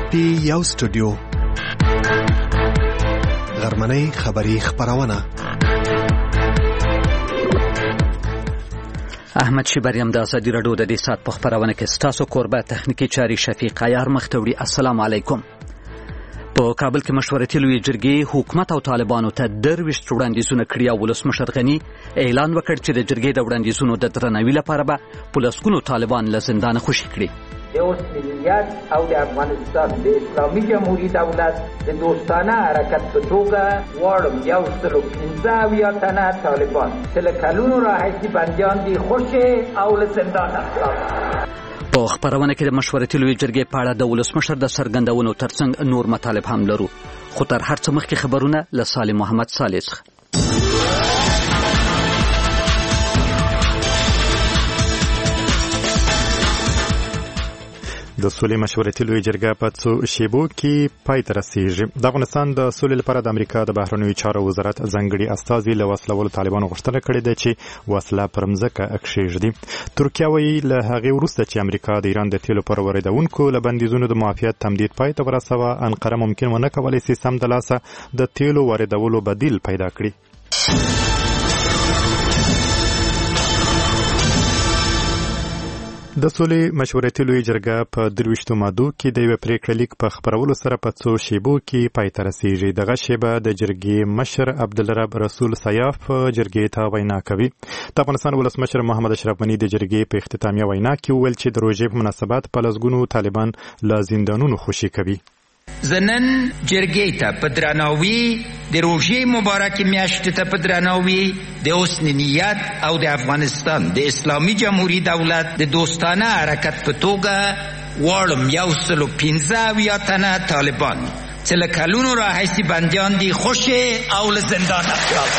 یو سټوډیو غرمنۍ خبری خبرونه. احمد شیبریم د ازادي راډیو د دې ساعت په خبرونه کې ستاسو کوربه تخنیکی چاري شفیق عیار مختوړي. السلام علیکم. په کابل کې مشورتي لوی جرګې حکومت او طالبانو ته درويشت وړاندیزونه کړي او ولسمشر غني اعلان وکړ چې د جرګې د وړاندیزونو د درناوي لپاره به پولیسونو طالبان له زندان خوشي کړي. د اوسنیت او د افغانستان د اسلامي جمهوریت دولت د دوستانه حرکت په توګه واړم 115 تنه طالبان چې له کلونو راهیسې بندیان دي خوشي او له زندان خلاص. په خبرونه کې د مشورتي لوی جرګې په اړه د ولسمشر د څرګندونو ترڅنګ نور مطالب هم لرو، خو تر هر څه مخکې خبرونه له سالم محمد صالح څخه. د سولې مشورتي لوی جرګه په څو شیبو کې پای ته رسیږي. د افغانستان د سولې لپاره د امریکا د بهرنیو چارو وزارت ځانګړي استازي له وسلوالو طالبانو غوښتنه کړې ده چې وسله پر مځکه کښېږدي. ترکیه وایي له هغې وروسته چې امریکا د ایران د تیلو پر واردونکو له بندیزونو د معافیت تمدید پای ته ورسوه، انقره ممکن ونه کولی شي سم د لاسه د تیلو واردولو بدیل پیدا کړي. د سولې مشورتي لوی جرګه په 23 مادو کې د یو پریکړه لیک په خبرولو سره په څو شیبو کې پای ته رسیږي. دغه شیبه د جرګې مشر عبدالرب رسول سیاف جرګې ته وینا کوي. د افغانستان ولسمشر محمد اشرف غني د جرګې په اختتامیه وینا کې وویل چې د روژې په مناسبت په لسګونو طالبان له زندانونو خوشي کوي. زنن جرګې ته په درناوي د روژې مبارک میاشتې ته په درناوي د حسن نیت او د افغانستان د اسلامي جمهوریت دولت د دوستانه حرکت په توګه واړم 115 تنه طالبان چې له کلونو راهیسې بندیان دي خوشي او له زندان خلاص.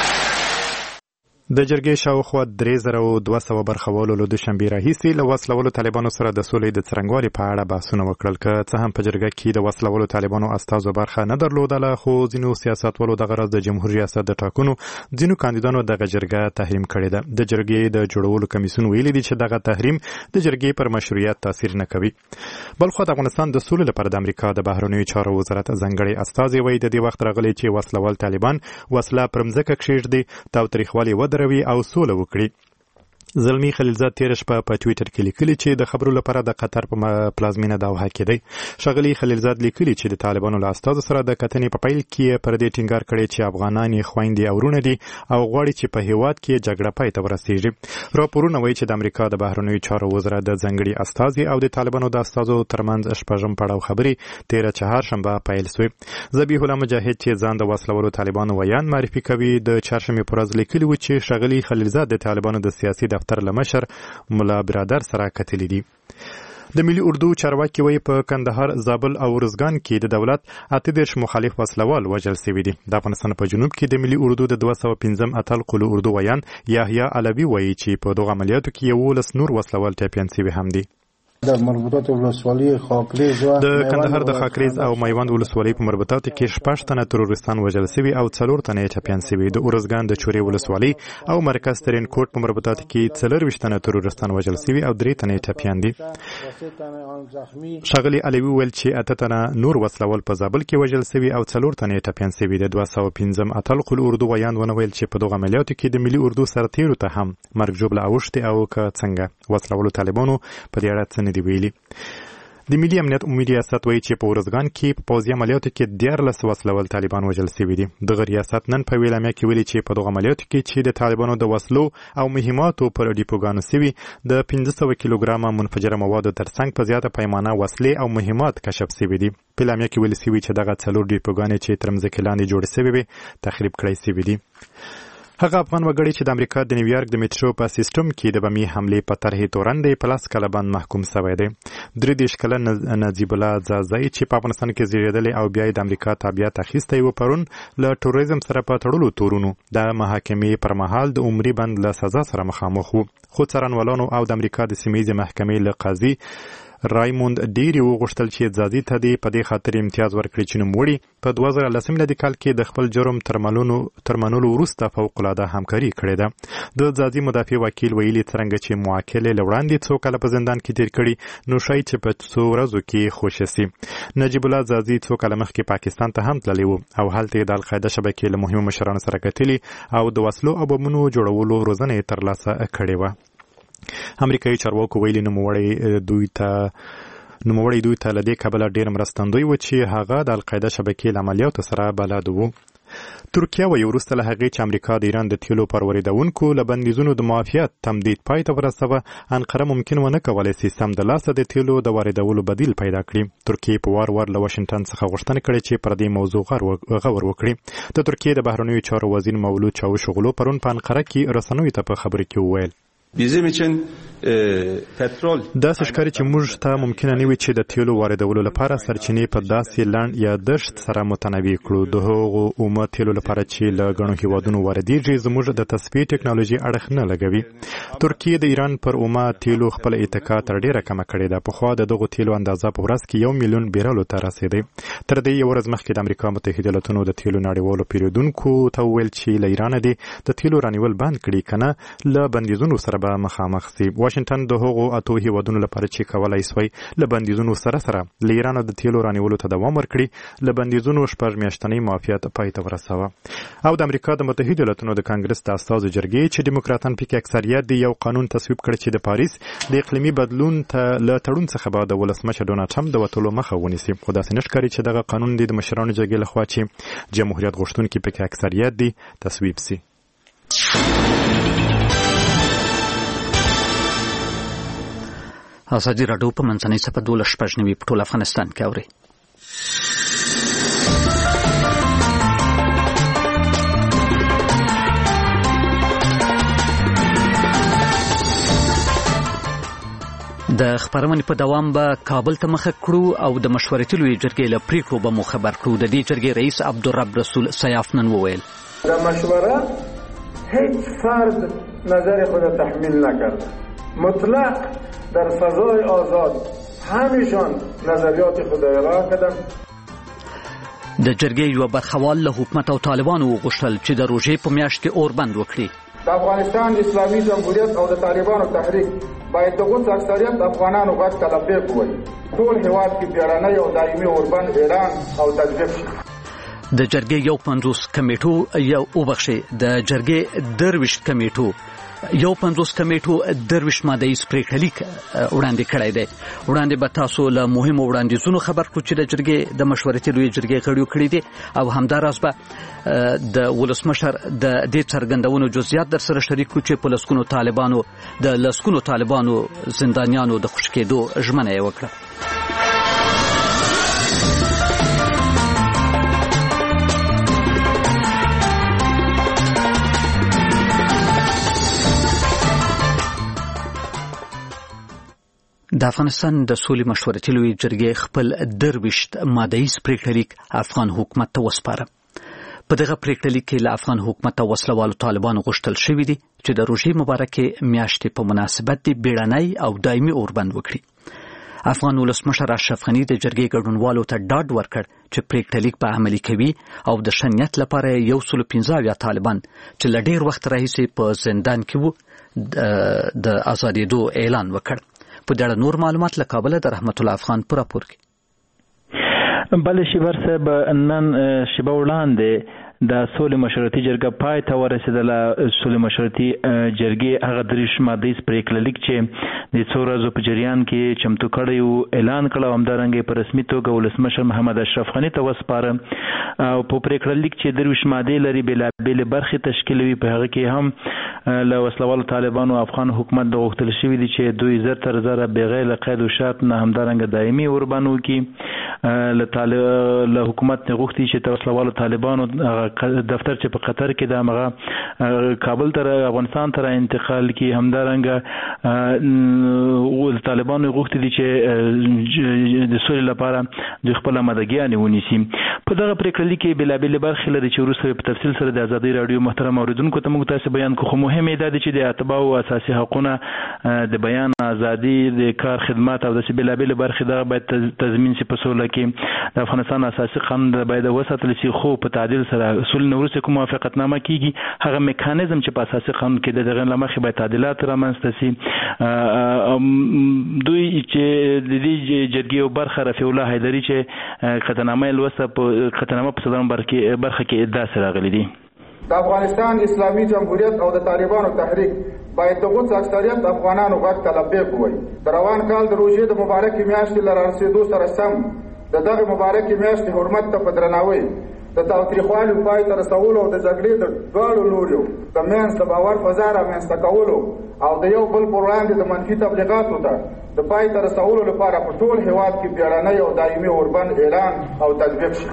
د جرګې شاوخوا 3200 برخوالو له دوشنبې راهیسې له وسلوالو طالبانو سره د سولې د څرنګوالي په اړه بحثونه وکړل. که څه هم په جرګه کې د وسلوالو طالبانو استازو برخه نه درلودله، خو ځینو سیاستوالو دغه راز د جمهور ریاست د ټاکنو ځینو کاندیدانو دغه جرګه تحریم کړې ده. د جرګې د جوړولو کمیسیون ویلي دي چې دغه تحریم د جرګې پر مشروعیت تاثیر نه کوي. بلخو د افغانستان د سولې لپاره د امریکا د بهرنیو چارو وزارت ځانګړي استازي وایي د دې وخت راغلی چې وسلوال طالبان وسله پر مځکه کښېږدي، تاوتریخوالي ودروي او سوله وکړي. زلمی خلیلزاد تیر شپه په ټویټر کې لیکلي چې د خبرو لپاره د قطر په پلازمینه دوحه کې دی. ښاغلي خلیلزاد لیکلي چې د طالبانو له استازو سره د کتنې په پیل کې پر دې ټینګار کړی چې افغانان یې خویندې او وروڼه دي او غواړي چې په هیواد کې جګړه پای ته ورسیږي. راپورونه وایي چې د امریکا د بهرنیو چارو وزارت د ځانګړي استازي او د طالبانو د استازو ترمنځ شپږم پړاو خبرې تیره چهارشنبه پیل شوې. ذبیح الله مجاهد چې ځان د وسلوالو طالبانو ویان معرفي کوي د چهارشنبې په ورځ لیکلي و چې ښاغلي خلیلزاد د طالبانو د سیاسي دفتر له مشر ملا برادر سره کتلي دي. د ملي اردو چارواکي وایي په کندهار، زابل او ارزګان کې د دولت 38 مخالف وسلوال وژل شوي دي. د افغانستان په جنوب کې د ملي اردو د 215 اتل قلو اردو ویان یحیی علوي وایي چې په دغه عملیاتو کې 11 نور وسلوال ټپیان شوي هم دي. د مربوطات ولسوالۍ خاکریز او د کندهار د خاکریز او میوند ولسوالۍ په مربوطاتو کې 6 تنه ترورستان وژل شوي او 4 تنه ټپیان شوي. د ارزګان د چورې ولسوالۍ او مرکز ترین کوټ په مربوطاتو کې 24 تنه ترورستان وژل شوي او 3 تنه ټپیان دي. ښاغلي علوي ویل چې 8 تنه نور وسلوال په زابل کې وژل شوي او 4 تنه ټپیان شوي. د 215 اتل قلو اردو ویان ونویل چې په دغه عملیاتو کې د ملي اردو سرتیرو ته هم مرګ ژوبله اوښتې او که څنګه وسلوالو طالبانو په دې اړه دی ویلي. د ملي امنیت عمومي ریاست وایي چې په ارزګان کې په پوځي عملیاتو کې 14 وسلوال طالبان وژل شوي دي. دغه ریاست نن په ویلامه کې ویلي چې په دغه عملیاتو کې چې د طالبانو د وسلو او مهماتو پر ډیپوګانو شوي د 500 کیلوګرامه منفجره موادو ترڅنګ په زیاته پیمانه وسلې او مهمات کشف شوي دي. په ویلامه کې ویلي شوي چې دغه 4 ډیپوګانې چې تر مځکې لاندې جوړې شوي وي تخریب کړای شوي دي. هغه افغان وګړی چې د امریکا د نیویارک د میټرو په سیستم کې د بمي حملې په طرحې تورن دی په 10 کاله باندې محکوم شوی دی. 33 کلن نجیب الله زازای چې په افغانستان کې زیږیدلی او بیا د امریکا تابعیت اخیستی و پرون له تروریزم سره په تړلو تورونو د محاکمې پر مهال د عمري بند له سزا سره مخامخ و. خو څارنوالانو او د امریکا د سیمه ییزې محکمې له قاضي رایموند ډیری وغوښتل چې ځاځي ته دې په دې خاطر امتیاز ورکړي چې نوموړي په 2010 میلادي کال کې د خپل جرم تر منلو وروسته فوق العاده همکاري کړې ده. د ځاځي مدافع وکیل ویلي څرنګه چې موکل له وړاندې څو کاله په زندان کې تیر کړي نو شاید چې په څو ورځو کې خوشي سي. نجیب الله ځاځي څو کاله مخکې پاکستان ته هم تللی و او هلته د القاعده شبکې له مهمو مشرانو سره کتلي او د وسلو او بمونو جوړولو روزنه ترلاسه کړې وه. امریکایي چارواکو ویلي نوموړی دوی ته له دې کبله ډېر مرستندوی و چې هغه د القاعده شبکې له عملیاتو سره بلد و. ترکیه وایي وروسته له هغې چې امریکا د ایران د تیلو پر واردونکو له بندیزونو د معافیت تمدید پای ته ورسوه، انقره ممکن ونه کولی سي سمدلاسه د تیلو د واردولو بدیل پیدا کړي. ترکیه په وار له واشنګټن څخه غوښتنه کړې چې پر دې موضوع غور وکړي. د ترکیه د بهرنیو چارو وزیر مولود چاوشوغلو پرون په انقره کې رسنیو ته په خبرو کې وویل داسې ښکاري چې موږ ته ممکنه نه وي چې د تیلو واردولو لپاره سرچینې په داسې لنډ یا دشت سره متنوع کړو. د هغو اومه تیلو لپاره چې له ګڼو هیوادونو واردېږي زموږ د تصفیې ټکنالوژي اړخ نه لګوي. ترکیه د ایران پر اومه تیلو خپل اتکا تر ډېره کمه کړې ده. پخوا د دغو تیلو اندازه په ورځ کې 1 میلیون بیرلو ته رسېدی. تر دې یو ورځ مخکې د امریکا متحده ایالاتونو د تیلو نړیوالو پیرودونکو ته وویل چې له ایرانه دې د تیلو رانیول بند کړي کنه له بندیزونو سره به مخامخ سي. واشنګټن د هغو اتو هیوادونو لپاره چې کولای سوی له بندیزونو سره له ایران د تیلو رانیولو ته دوام ورکړي له بندیزونو 6 میاشتنی معافیت پای ته ورسوه. او د امریکا د متحده ایالاتونو د کانګرس د استازو جرګې چې دیموکراتان پکې اکثریت دی یو قانون تصویب کړ چې د پاریس د اقلیمي بدلون ته له تړون څخه بعد د ولسمشر ډونالډ ټرمپ د وټولو مخه ونیسي. خو داسې نشکاري چې دغه قانون د مشرانو جرګې لخوا چې جمهوریت غوښتونکي پکې اکثریت دی تصویب سي. ازادي راډیو په منځنۍ صفحه 12 په ټول افغانستان کې اوري. د خبرونې په دوام به کابل ته مخه کړو او د مشورتي لویې جرګې له پریکړو به مو خبر کړو. د دې جرګې رئیس عبدالرب رسول سیاف نن وویل د مشوره هیچ فرد نظر خود تحمیل نکرده، مطلق در فضای آزاد همیشان نظریات خود ارائه کردن. د جرګې یو برخوال له حکومت او طالبانو وغوښتل چې د روژې په میاشت کې اوربند وکړي. د افغانستان اسلامي جمهوریت او د طالبانو تحریک باید د غوڅ اکثریت افغانانو غږ ته لبیک ووایي. ټول هېواد کې بیړنی او دایمي اوربند اعلان او تجدید شي. د جرګې یو 50 کمیټو د جرګې 20 کمیټو یو 50 کمیټو 20 ماده یې پریکړه لیک وړاندې کړی دی. وړاندې به تاسو له مهمو وړاندیزونو خبر کړو چې د جرګې د مشورتي لویې جرګې غړیو کړي دي او همداراز به د ولسمشر د دې څرګندونو جزئیات در سره شریک کړو چې په لسکونو طالبانو زندانیانو د خوشي کېدو ژمنه یې وکړه. د افغانستان د سولې مشورتي لویې جرګې خپل 20 ماده‌یز پریکړه لیک افغان حکومت ته وسپاره. په دغه پریکړه لیک کې له افغان حکومت او وسلوالو طالبانو غوښتل شوي دي چې د روژې مبارکې میاشتې په مناسبت د بیړنی او دایمي اوربند وکړي. افغان ولسمشر اشرف غني د جرګې ګډونوالو ته ډاډ ورکړ چې پریکړه لیک به عملي کوي او د شنیت لپاره 115 طالبان چې له ډېر وخت راهیسې په زندان کې وو د آزادېدو اعلان وکړ. په دې اړه نور معلومات له کابل د رحمت الله افغان پر راپور کې. بل شیبر صاحب نن شیبه وړاندې د سولې مشورتي جرګه پای ته ورسېدله. سولې مشورتي جرګې هغه 30 ماده‌یز پریکړه لیک چې د څو ورځو په جریان کې چمتو کړی و اعلان کړ او همدارنګه په رسمي توګه ولسمشر محمد اشرف غني ته وسپاره. او په پریکړه لیک چې 30 مادې لري بېلابېلې برخې تشکیلوي. په هغه کې هم له وسلوالو طالبانو افغان حکومت د غوښتل شوي دي چې دوی زر بغیر له قید او شرط نه همدارنګه دایمي اوربند وکړي. له حکومت نه غوښتي چې د وسلوالو طالبانو دفتر چې په قطر کې د هغه کابل ته افغانستان ته انتقال کی همدارنګه طالبانو غوښتي دي چې د سولې لپاره د خپل مدګیان ونیسي. په دغه پریکړه کې بلابل برخې لري چې وروسته په تفصیل سره د ازادي رادیو محترم اوریدونکو ته موږ تاسو بیان کوو. خو مهمه ده چې د اتباع او اساسي حقوقونه د بیان ازادي د کار خدمات او د بلابل برخې دغه باید تضمین شي. په سوله کې د افغانستان اساسي قانون باید وساتل شي خو په تعدیل سره اصول نورسه کوم موافقتنامه کیږي هغه میکانیزم چې په اساسي قانون کې دغه لمخې باید تعدیلات رامنځته شي. دوی چې د دې جرګې او برخه رفیع الله حیدری چې قطعنامه لوسته په قطعنامه په صدام برخه کې ادعا سره راغلي دي. د افغانستان اسلامي جمهوریت او د طالبانو تحریک باید د غوڅ اکثریت افغانانو غږ ته لبیک ووایي. د روان کال د روژې د مبارکې میاشتې له رارسېدو سره سم د دغه مبارکې میاشتې حرمت ته په درناوي د تاوتریخوالي پای ته رسولو او د جګړې د دواړو لوریو د منځ د باور فضا رامنځته کولو او د یو بل پر وړاندې د منفي تبلیغاتو ته د پای ته رسولو لپاره په ټول هېواد کې بیړنی او دایمي اوربند اعلان او تطبیق شي.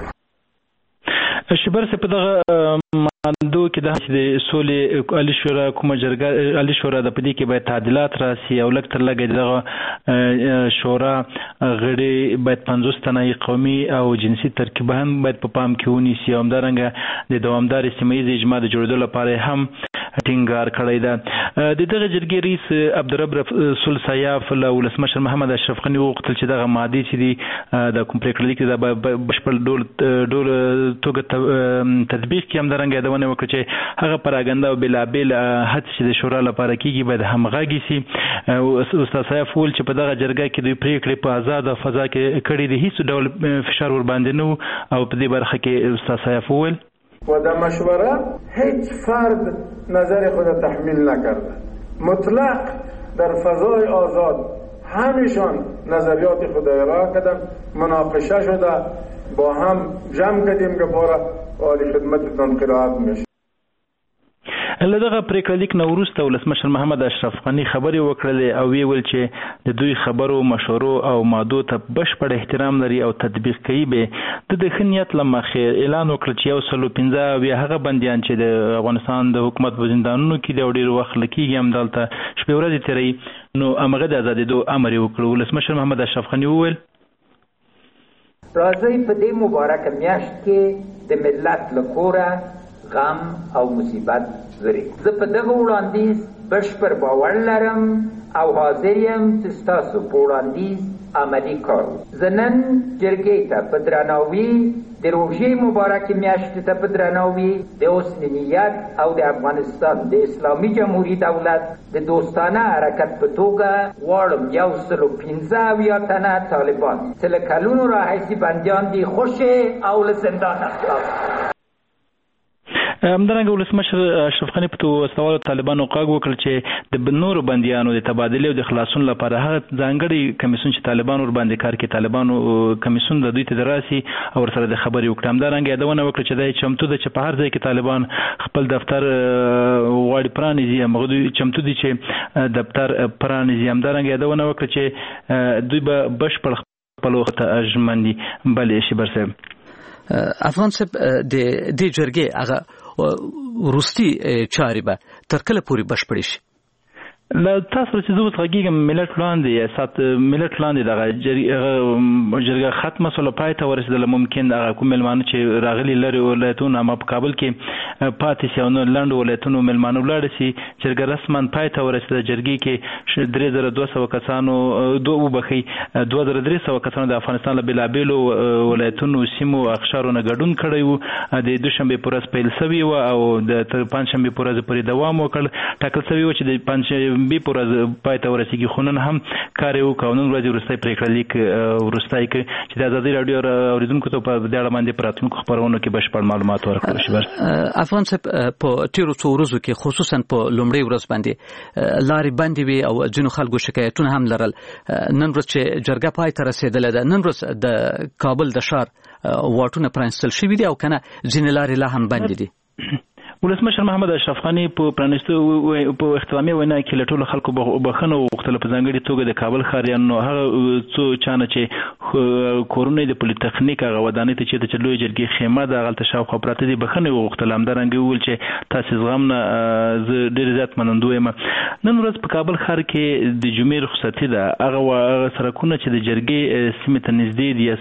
شبر په دغه ماندو کې د سولې عالی شورا کومه جرګه عالی شورا د پدې کې باید تعدیلات راسي او لکه تر لګي دغه شورا غړي باید 50 تنه قومي او جنسي ترکیب هم باید په پام کې ونیسي. همدارنګه د دوامدار سیمه ییز اجماع د جوړېدو لپاره هم ټینګار کړی ده. د دغه جرګې رئیس عبدالرب رسول سیاف له ولسمشر محمد اشرف غني وغوښتل چې دغه ماده چې د کوم پریکړه لیک د بشپړ ډول توګه تطبیق کې همدارنګه د ونه وکړي چې هغه پراګنده او بلابل هڅې چې د شورا لپاره کیږي باید همغږي شي. استاد سیاف ول چې په دغه جرګه کې د پریکړې په آزاد فضا کې کړي دي هیڅ ډول فشار ور باندې نه او په دې برخه کې استاد سیاف ول و در مشوره هیچ فرد نظر خود تحمیل نکرده. مطلق در فضای آزاد همشان نظریات خود ارائه کردن، مناقشه شده، با هم جمع کردیم که باره عالی خدمتتان قرائت میشه. لدغه پریکړه لیک نو وروسته ولسمشر محمد اشرف غني خبري وکړلې او ویل چې د دوی خبرو مشورو او مادو ته بشپړ احترام لري او تطبیق کوي. به د خنیت لمخه اعلان وکړ چې یو سلو 15 وی هغه بنديان چې د افغانستان د حکومت په زندانونو کې د ډېر وخت لکېږي هم دلته شپې ورځې تیري نو امغه د ازادېدو امر وکړ. ولسمشر محمد اشرف غني وویل راځي په دې مبارک میاشت کې د ملت لکوره غم او مصیبت لري. زه په دغه وړاندیز بشپړ باور لرم او حاضر یم چې ستاسو په وړاندیز عملي کار. زه نن جرګې ته په درناوي د روژې مبارکې میاشتې ته په درناوي د حسن نیت او د افغانستان د اسلامي جمهوري دولت د دوستانه حرکت په توګه غواړم 115 تنه طالبان چې له کلونو راهیسې بندیان دي خوشې او له زندانه خلاص. همدارنګه ولسمشر اشرف غني په توسط طالبانو قاګ وکړ چې د نورو بنديانو د تبادله او د خلاصون لپاره هغه ځانګړي کمیسون چې طالبانو ور باندې کار کوي طالبانو کمیسون د دوی ته دراسي او سره د خبري وکړه. همدارنګه یادونه وکړه چې د چمتو د په هر ځای کې طالبان خپل دفتر وړ پرانیزي هغه دوی چمتو دي چې دفتر پرانیزي. همدارنګه یادونه وکړه چې دوی به بشپړ خپل وخت اجمنډي بلې شي برسه افغان صاحب د دې جرګې هغه وروستي چارې به تر کله پورې بشپړې شي؟ لا تاسو چې زه وتغږیږم ملت لاندې ملت لاندې دغه جرګه ختمه سول پای ته ورسېدل. ممکن هغه کوم ملمانو چې راغلي لري ولایتونه ما په کابل کې پاتې شي او نو لاندې ولایتونو ملمانو لاړ شي جرګه رسما پای ته ورسېده. جرګې کې 3200 کسانو 2300 کسانو د افغانستان له بلابلو ولایتونو سیمو اقشارونو ګډون کړی وو. د دوشنبه پر ورځ پیل شوی و او د پنځشنبه پر ورځ پورې دوام وکړ. ټاکل شوی و چې د پنځشنبه به پر پای ته ورسیږي. خو نن هم کار یو قانون ورځ وروستۍ پریکړه لیک وروستۍ کې چې د ازادي رادیو اوریدونکو ته په دې اړه باندې پراتونکو خبرونو کې بشپړ معلومات ورکړل شي. افغان صاحب په تیرو څو ورځو کې خصوصا په لومړۍ ورځ باندې لارې بندې وي او ځینو خلکو شکایتونه هم لرل. نن ورځ چې جرګه پای ته رسیدله ده نن ورځ د کابل د ښار واټونه پرانستل شوي دي او کنه ځینې لارې لا هم بندې دي. ولسمشر محمد اشرف غنی په پرانیستو په اختتامي وینا کې له ټولو خلکو بخښنه وغوښتله په ځانګړي توګه د کابل ښاریانو هغه څو چانه چې کورونه د پولیټیکنیک هغه ودانۍ ته چې د لوی جرګې خیمه د هغلته شاوخوا پراته دي بخښنه وغوښتله همدارنګه وویل چې تاسې زغم نه زه ډېر زیات منندوی یم. نن ورځ په کابل ښار کې د جمعې رخصتي ده هغه سړکونه چې د جرګې سیمې ته نږدې دي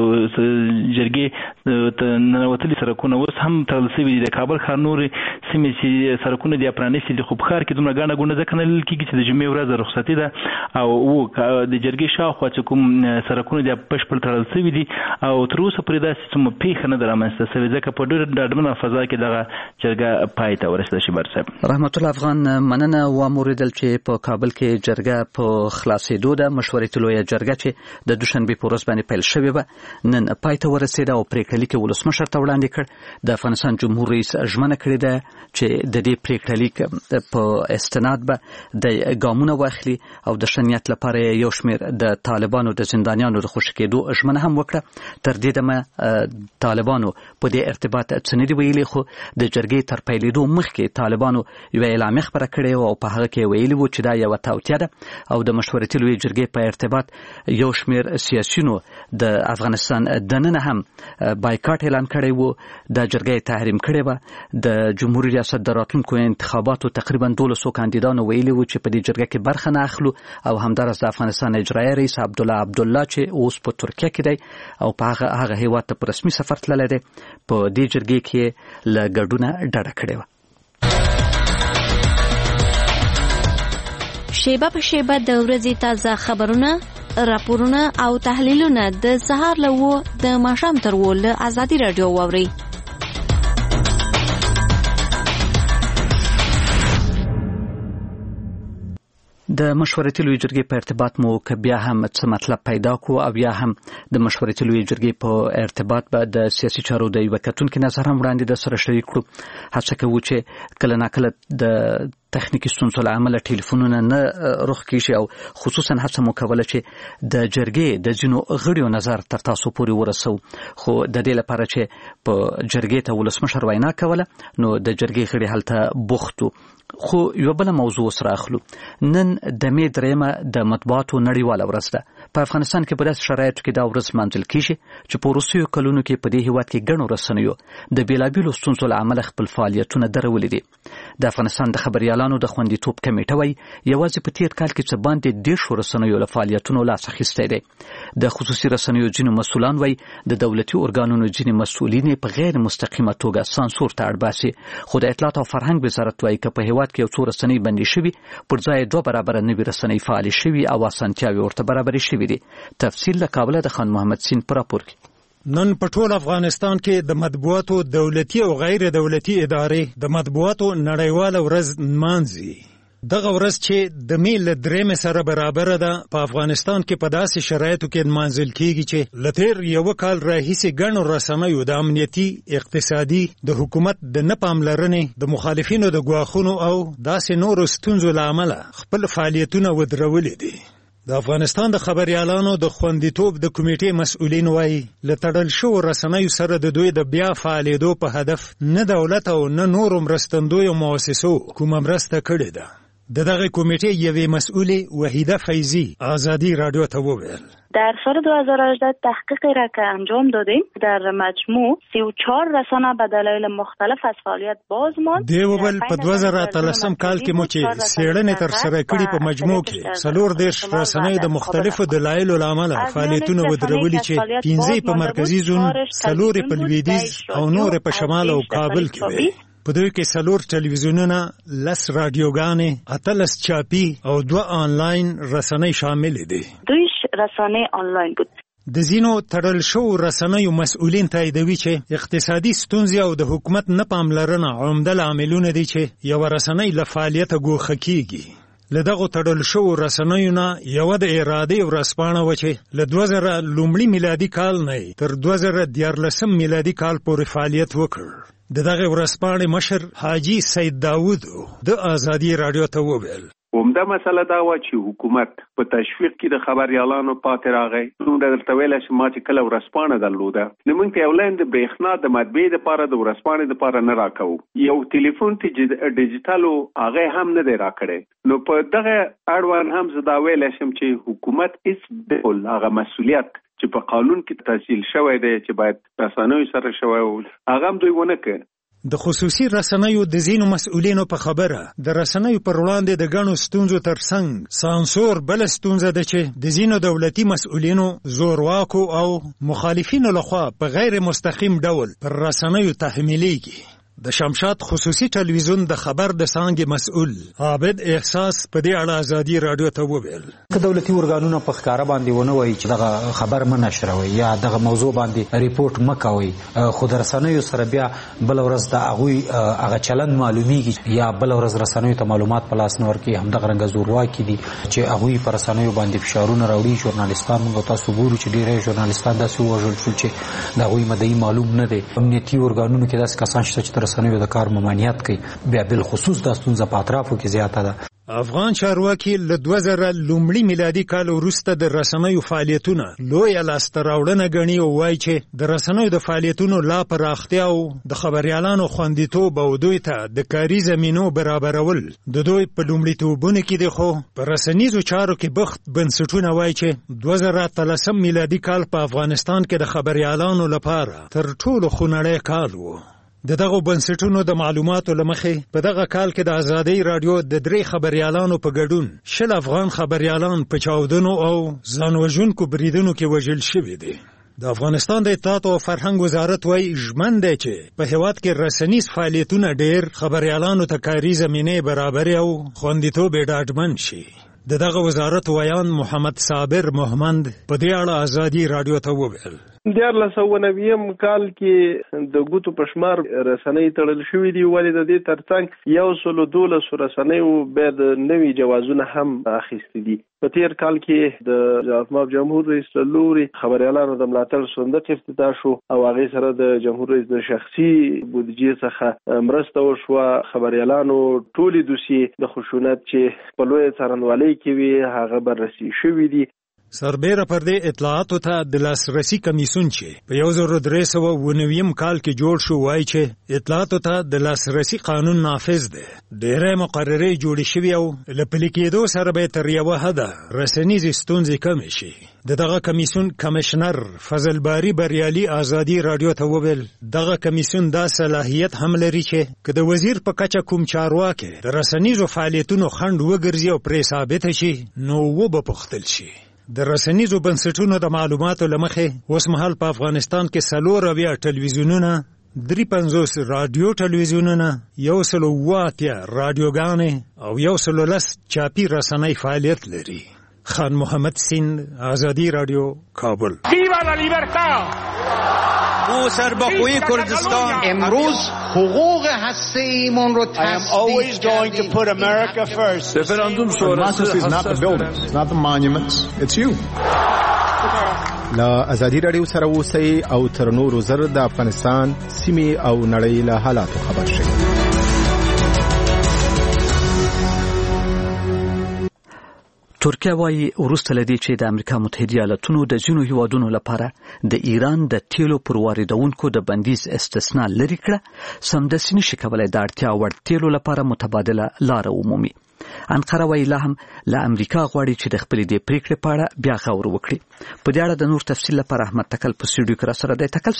جرګې ته ننوتلي سړکونه اوس هم تړل شوي دي. د کابل ښار نورې سیمې چې سړکونه دي پرانیستي دي خو په ښار کې دومره ګڼه ګوڼه ځکه نه لیدل کېږي چې د جمعې ورځ رخصتي ده او د جرګې شاوخوا چې کوم سړکونه دي بشپړ تړل شوي دي او تر اوسه پورې داسې څومره پیښه نه ده رامنځته شوې ځکه په ډېره ډاډمنه فضا کې دغه جرګه پای ته ورسېده. شیبر صاحب رحمت الله افغان مننه واوریدل چې په کابل کې جرګه په خلاصېدو ده. مشورتي لویه جرګه چې د دوشنبې په ورځ باندې پیل شوې وه نن پای ته ورسېده او پرېکړه لیک ولسمشر ته وړاندې کړ. د افغانستان جمهور رئیس ژمنه کړې ده چې د دې پرېکړه لیک په استناد به د ګامونه واخلي او د ښه نیت لپاره یو شمېر د طالبانو د زندانیانو د خوشي کېدو ژمنه هم وکړه. تر دې دمه طالبانو په دې ارتباط څه نه دي ویلي خو د جرګې تر پیلېدو مخکې طالبانو یوه اعلامیه خپره کړې وه او په هغه کې ویلي وو چې دا یوه توطیه ده او د مشورتي لویې جرګې په ارتباط یو شمېر سیاسیونو د افغانستان دننه هم بایکاټ اعلان کړی وو. د جرګې تحریم کړې وه. د جمهوریت ریاست د راتلونکو انتخاباتو تقریبا 1200 کاندیدانو ویلي وو چې په دې جرګه کې برخه نه اخلو او همدارس د افغانستان اجرایي رئیس عبدالله چې اوس په ترکیه کې دی او په هغه هیواد ته په رسمي سفر تللی دی په دې جرګې کې له ګډونه ډډه کړې وه. شیبه په شیبه د ورځې تازه خبرونه راپورونه او تحلیلونه د سهار له 9 د ماښام تر 10 له ازادي رادیو واورئ. د مشورتي لویې جرګې په ارتباط مو که بیا هم څه مطلب پیدا کو او یا هم د مشورتي لویې جرګې په ارتباط به د سیاسي چارو د یوه کتونکي نظر هم وړاندې د سره شریک کړو. هڅه کوو چې کله ناکله د تخنیکی ستونزو له امله ټلیفونونه نه رخ کیږي او خصوصا هڅه مو کوله چې د جرګې د ځینو غړیو نظر تر تاسو پورې ورسو خو د دې لپاره چې په جرګې ته ولسمشر وینا کوله نو د جرګې غړي هلته بوختو. خو یو بل موضوع سره اخلو. نن د مې درېمه د مطبوعاتو نړیواله ورځ ده. په افغانستان کې په داسې شرایطو کې دا ورځ لمانځل کیږي چې په وروستیو کلونو کې په دې هیواد کې ګڼو رسنیو د بېلابېلو ستونزو له امله خپل فعالیتونه درولي دي. د افغانستان د خبریالانو د خوندیتوب کمیټه وایي یوازې په تیر کال کې څه باندې 10 رسنیو له فعالیتونو لاس اخیستی دی. د خصوصي رسنیو ځینو مسؤلان وایي د دولتي ارګانونو ځینې مسؤلین په غیر مستقیمه توګه سانسور ته اړ باسي خو د اطلاعات او فرهنګ وزارت وایي که په هیواد کې یو څو رسنۍ بندي شوي پر ځای 2 برابره نوي رسنۍ فعالې شوي او اسانتیاوې ورته برابرې شوي دي. تفصیل له کابله د خان محمد سین په راپور کې. نن په ټول افغانستان کې د مطبوعاتو دولتي او غیر دولتي ادارې د مطبوعاتو نړیواله ورځ نمانځي. دغه ورځ چې د میل درېمې سره برابر ده په افغانستان کې په داسې شرایطو کې نمانځل کیږي چې له تیر یو کال راهیسې ګڼو رسنیو د امنیتي اقتصادي د حکومت د نه پاملرنې د مخالفینو د ګواښونو او داسې نورو ستونزو له امله خپل فعالیتونه ودرولي دي. د افغانستان د خبریالانو د خوندیتوب د کمیټې مسؤلین وایي له تړل شوو رسنیو سره د دوی د بیا فعالېدو په هدف نه دولت او نه نورو مرستندویو مؤسسو کومه مرسته کړې ده. د دغه کمیټې یوې مسئولې وحیده فیضی آزادی رادیو ته وویل در سال 2018 تحقیقی را که انجام دادیم در مجموع 34 رسانه به دلایل مختلف از فعالیت باز ماند. دی وویل په 2013 کال کې مو چې څېړنې ترسره کړي په مجموع کې 14 رسنۍ د مختلفو دلایلو له امله فعالیتونه ودرولي چې 15 په مرکزي زون 4 په لویدیځ او نور په شمال او کابل کې وي. په دوی کې 4 ټلویزیونونه 10 رادیوګانې 18 چاپی او 2 آنلاین رسنۍ شامل دي. دوی رسانه آنلاین بود. د ځینو تړل شوو رسنیو مسؤلین تاییدوي چې اقتصادي ستونزې او د حکومت نه پاملرنه عمده لاملونه دي چې یو رسنۍ له فعالیته ګوښه کیږي. له دغو تړل شوو رسنیو نه یوه د ارادې ورځپاڼه وه چې له 2000 لومړي میلادي کال نه تر 2014 میلادي کال پورې فعالیت وکړ. د دغه ورځپاڼې مشر حاجي سید داود د آزادي رادیو ته وویل همدا مسله دا و چې حکومت په تشویق کې د خبريالانو پاتې راغی. نو درته ویل چې ما چې کله ورسپانه درلوده نو موږ ته اولین د برېښنا د مطبعې لپاره د ورسپانې لپاره نه راکو. یو ټلیفون ته ډیجیټالو هغه هم نه دی راکړی. نو په دغه اړوند هم زه دا ویل شم چې حکومت هیڅ ډول هغه مسؤلیت چې په قانون کې تفصیل شوی دی چې باید رسنیو سره شوی هغه هم دوی ونه کړ. د خصوصي رسنیو د ځینو مسؤلینو په خبره د رسنیو پر وړاندې د ګڼو ستونزو ترڅنګ سانسور بل ستونزه ده چې د ځینو دولتي مسؤلینو زورواکو او مخالفینو لخوا په غیر مستقیم ډول پر رسنیو تحمیلیږي. د شمشاد خصوصي ټلویزیون د خبر د څانګې مسؤل عابد احساس په دې اړه ازادي رادیو ته وویل که دولتي ارګانونه په ښکاره باندې ونه وایي چې دغه خبر مه نشروئ یا دغه موضوع باندې ریپورټ مه کوئ، خو د رسنیو سره بیا بله ورځ د هغوی هغه چلند معلومیږي یا بله ورځ رسنیو ته معلومات په لاس نه ورکوي. همدغه رنګه زورواکي دي چې هغوی په رسنیو باندې فشارونه راوړي. ژورنالستان موږ تاسو ګورو چې ډېری ژورنالستان داسې ووژل شول چې د هغوی مدعي معلوم نه دی. امنیتي ارګانونو کې داسې کسان شته چې د رسنیو د کار ممانعت کوي. بیا بالخصوص دا ستونزه په اطرافو کې زیاته ده. افغان چارواکي له 2000 لومړي میلادي کال وروسته د رسنیو فعالیتونه لویه لاسته راوړنه ګڼي او وایي چې د رسنیو د فعالیتونو لا پراختیا او د خبریالانو خوندیتوب او دوی ته د کاري زمینو برابرول د دوی په لومړیتوبونو کې دي. خو په رسنیزو چارو کې بخت بنسټونه وایي چې 2013 میلادي کال په افغانستان کې د خبریالانو لپاره تر ټولو خونړی کال و. د دغه بنسټونو د معلوماتو لمخې په دغه کال کې د ازادۍ رادیو د 3 خبريالانو په ګډون 10 افغان خبريالان په چاودنو او ځانوژونکو بریدونو کې وژل شوي دي. د افغانستان د اطلاعات او فرهنګ وزارت وايي ژمن دی چې په هیواد کې رسنیز فعالیتونه ډېر خبريالانو ته کاري زمینه برابر او خوندیتوب ډاډمن شي. دغه وزارت ویان محمد صابر محمد په دې اړه ازادي رادیو ته وویل 1990 کال کې د ګوتو پشمار رسنۍ تړل شوې دي، ولې د دې ترڅنګ 112 رسنۍ به د نوي جوازونه هم اخیستي دي. په تیر کال کې د جمهوریت جمهور رئیس لوري خبريالانو د ملاتړ صندوق افتتاح شو او هغه سره د جمهور رئیس د شخصي بودیجې څخه مرسته وشوه. خبريالانو ټولې دوسیې د خشونت چې په لوی څارنوالۍ کې وي هغه بررسي شوې دي. سربیره پر دې اطلاعاتو ته د لاسرسي کمیسیون چې په 1309 کال کې جوړ شو وایي چې اطلاعاتو ته د لاسرسي قانون نافذ دی. ډېرې مقررې جوړې شوې او له پلي کېدو سره به تر یوه حده رسنیزې ستونزې کمې شي. دغه کمیسیون کمشنر فضل باری بریالي ازادي رادیو ته وویل دغه کمیسیون دا صلاحیت هم لري چې که د وزیر په کچه کوم چارواکي د رسنیزو فعالیتونو خنډ وګرځي او پرې ثابته شي نو وبپوښتل شي. د رسنیزو بنسټونو د معلوماتو لمخې اوس مهال په افغانستان کې 4 ټلویزیونونه 53 رادیو ټلویزیونونه 108 رادیوګانې او 110 چاپی رسنۍ فعالیت لري. خان محمد سین آزادی رادیو کابل. ویوا لا لیبرتا ما سرباخوی کردستان امروز حقوق هسته‌ایمون رو always going to put America first. Referendum sonrası is not the buildings, it's not the monuments, it's you. لا ازادي رادیو سره اوسئ او تر نورو زر د افغانستان سیمې او نړۍ له حالاتو خبر شئ. ترکیه وايي وروسته لدی چې د امریکا متحده ایالاتونو د ځینو هیوادونو لپاره د ایران د تیلو پر واردونکو د بندیز استثناء لري کړه سمدستي نشي کولای د اړتیا وړ تیلو لپاره متبادله لار عمومي. انقره وايي لا هم له امریکا غواړي چې د خپلې د پریکړې په اړه بیا غور وکړي. په دې اړه د نور تفصیل لپاره احمد تکل په سټوډیو کې سره دی. تکل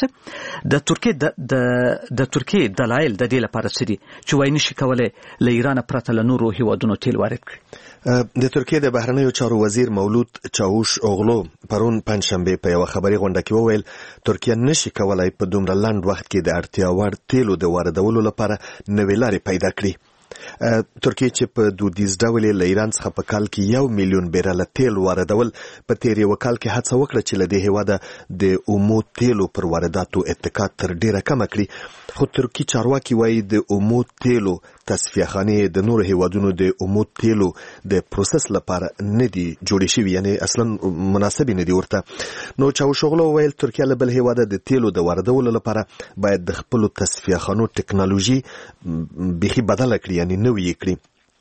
څه د ترکیه دلایل د دې لپاره څه دي چې وايي نشي کولای له ایران پرته له نورو هیوادونو تیل وارد کړي؟ د ترکیه د بهرنیو چارو وزیر مولود چاوش اوغلو پرون پنځشنبه په یو خبري غونډه کې وویل ترکیه نشي کولای په دومره لنډ وخت کې د اړتیا وړ تیلو د واردولو لپاره نوې لارې پیدا کړي. ترکیه چې په دودیز ډول له ایران څخه په کال کې 1 میلیون بیرل تیل واردول په تیر یو کال کې هڅه وکړه چې له دې هیواده د اومو تیلو پر وارداتو اتکا تر ډیره کم کړي. خو ترکیه چارواکي وایي د اومو تیلو تصفیه خانې د نور هیوادونو د اومو تیلو د پروسس لپاره نه دي جوړې شوي، یعنی اصلا مناسب نه دي ورته. نو چاوشوغلو ویل ترکیه له بل هیواده د تیلو د واردولو لپاره باید د خپل تصفیه خانو ټکنالوژي بيخي بدله کړي، یعنی نوې کړي.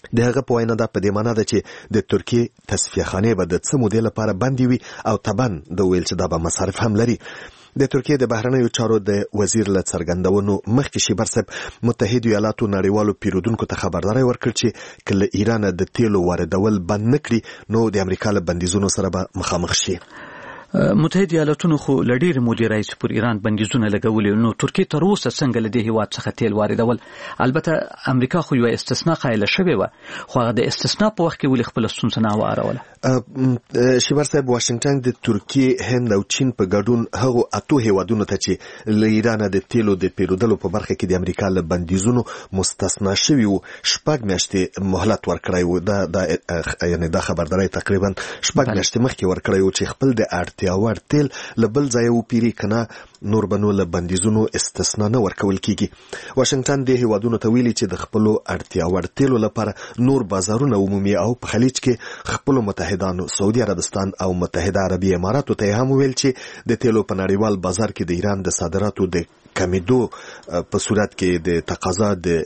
د هغه په وینا دا په دې معنی ده چې د ترکیې تصفیه خانې به د څه مودې لپاره بندې وي او طبعا د ویل چې دا به مصارف هم لري. د ترکیې د بهرنیو چارو د وزیر له څرګندونو مخکې شیبر صاحب متحده ایالاتو نړیوالو پیرودونکو ته خبرداری ورکړ چې که له ایران د تیلو واردول بند نه کړي نو د امریکا له بندیزونو سره به مخامخ شي. متحده ایالاتونو خو لډیر مودې راځي پر ایران بندیزونه لګولې، نو ترکیه تر اوسه څنګه له دې هیواد څخه تیل واردول؟ البته امریکا خو یو استثناء قایله شوې و، خو هغه د استثناء په وخت کې ولې خپل ستونزه نه واروله؟ شیبر صاحب واشنگټن د ترکیه، هند او چین په ګډون هغو اتو هیوادونو ته چې له ایران د تیلو د پیرودلو په برخه کې د امریکا له بندیزونو مستثنا شوي وو 6 میاشتې مهلت ورکړی و. یعنی دا خبرداری تقریبا 6 میاشتې مخکې ورکړی و چې خپل د اړتیا وړ تیل له بل ځای وپیري کنه نور بنو له بندیزونو استثنا نه ورکول کیږي. واشنگټن د هیوادونو ته ویلي چې د خپل اړتیا وړ تیلو لپاره نور بازارونه عمومي او په خلیج کې خپل متحدانو سعودي عربستان او متحده عربي اماراتو ته هم ویل چې د تیلو په نړیوال بازار کې د ایران د صادراتو د کمیدو په صورت کې د تقاضا د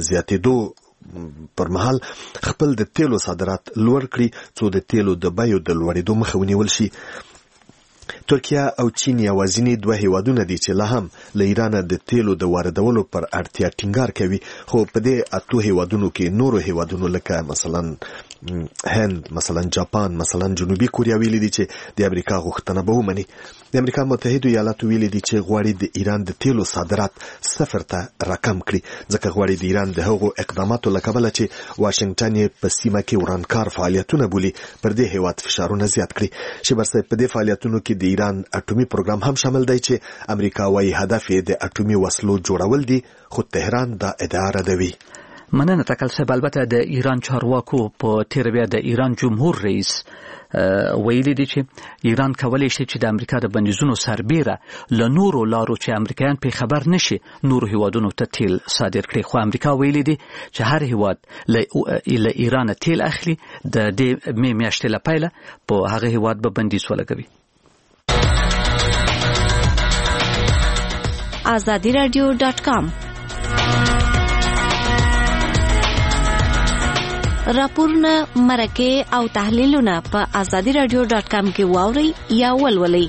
زیاتېدو پر مهال خپل د تیلو صادرات لوړ کړي څو د تیلو د بیو د لوړېدو مخه ونیول شي. ترکیه او چین یوازینی دوه هیوادونه دي چې لا هم له ایران د تیلو د واردولو پر اړتیا ټینګار کوي، خو په دې اتو هیوادونو کې نورو هیوادونو لکه مثلا هند، مثلا جاپان، مثلا جنوبي کوریا ویلي دي چې د امریکا غوښتنه به ومني. د امریکا متحده ایالاتو ویلي دي چې غواړي د ایران د تیلو صادرات 0 ته راکم کړي، ځکه غواړي د ایران د هغو اقداماتو له کبله چې واشنگټن یې په سیمه کې ورانکار فعالیتونه بولي پر دې هیواد فشارونه زیات کړي. شیبر صاحب په دې فعالیتونو کې د ایران اټومي پروګرام هم شامل دی چې امریکا وايي هدف یې د اټومي وسلو جوړول دي، خو تهران دا ادعا ردوي. مننه تکل صاحب. البته د ایران چارواکو په تیر بیا د ایران جمهور رئیس ویلي دي چې ایران کولی شي چې د امریکا د بندیزونو سربیره له نورو لارو چې امریکایان په خبر نشي نورو هیوادونو ته تیل صادر کړي، خو امریکا ویلي دي چې هر هیواد له ایران تیل اخلي د دې میاشتې لپاره په هغه هیواد به بندیز ولګوي. azadiradio.com راپورونه، مرکې او تحلیلونه په azadiradio.com کې واورئ یا ولولئ.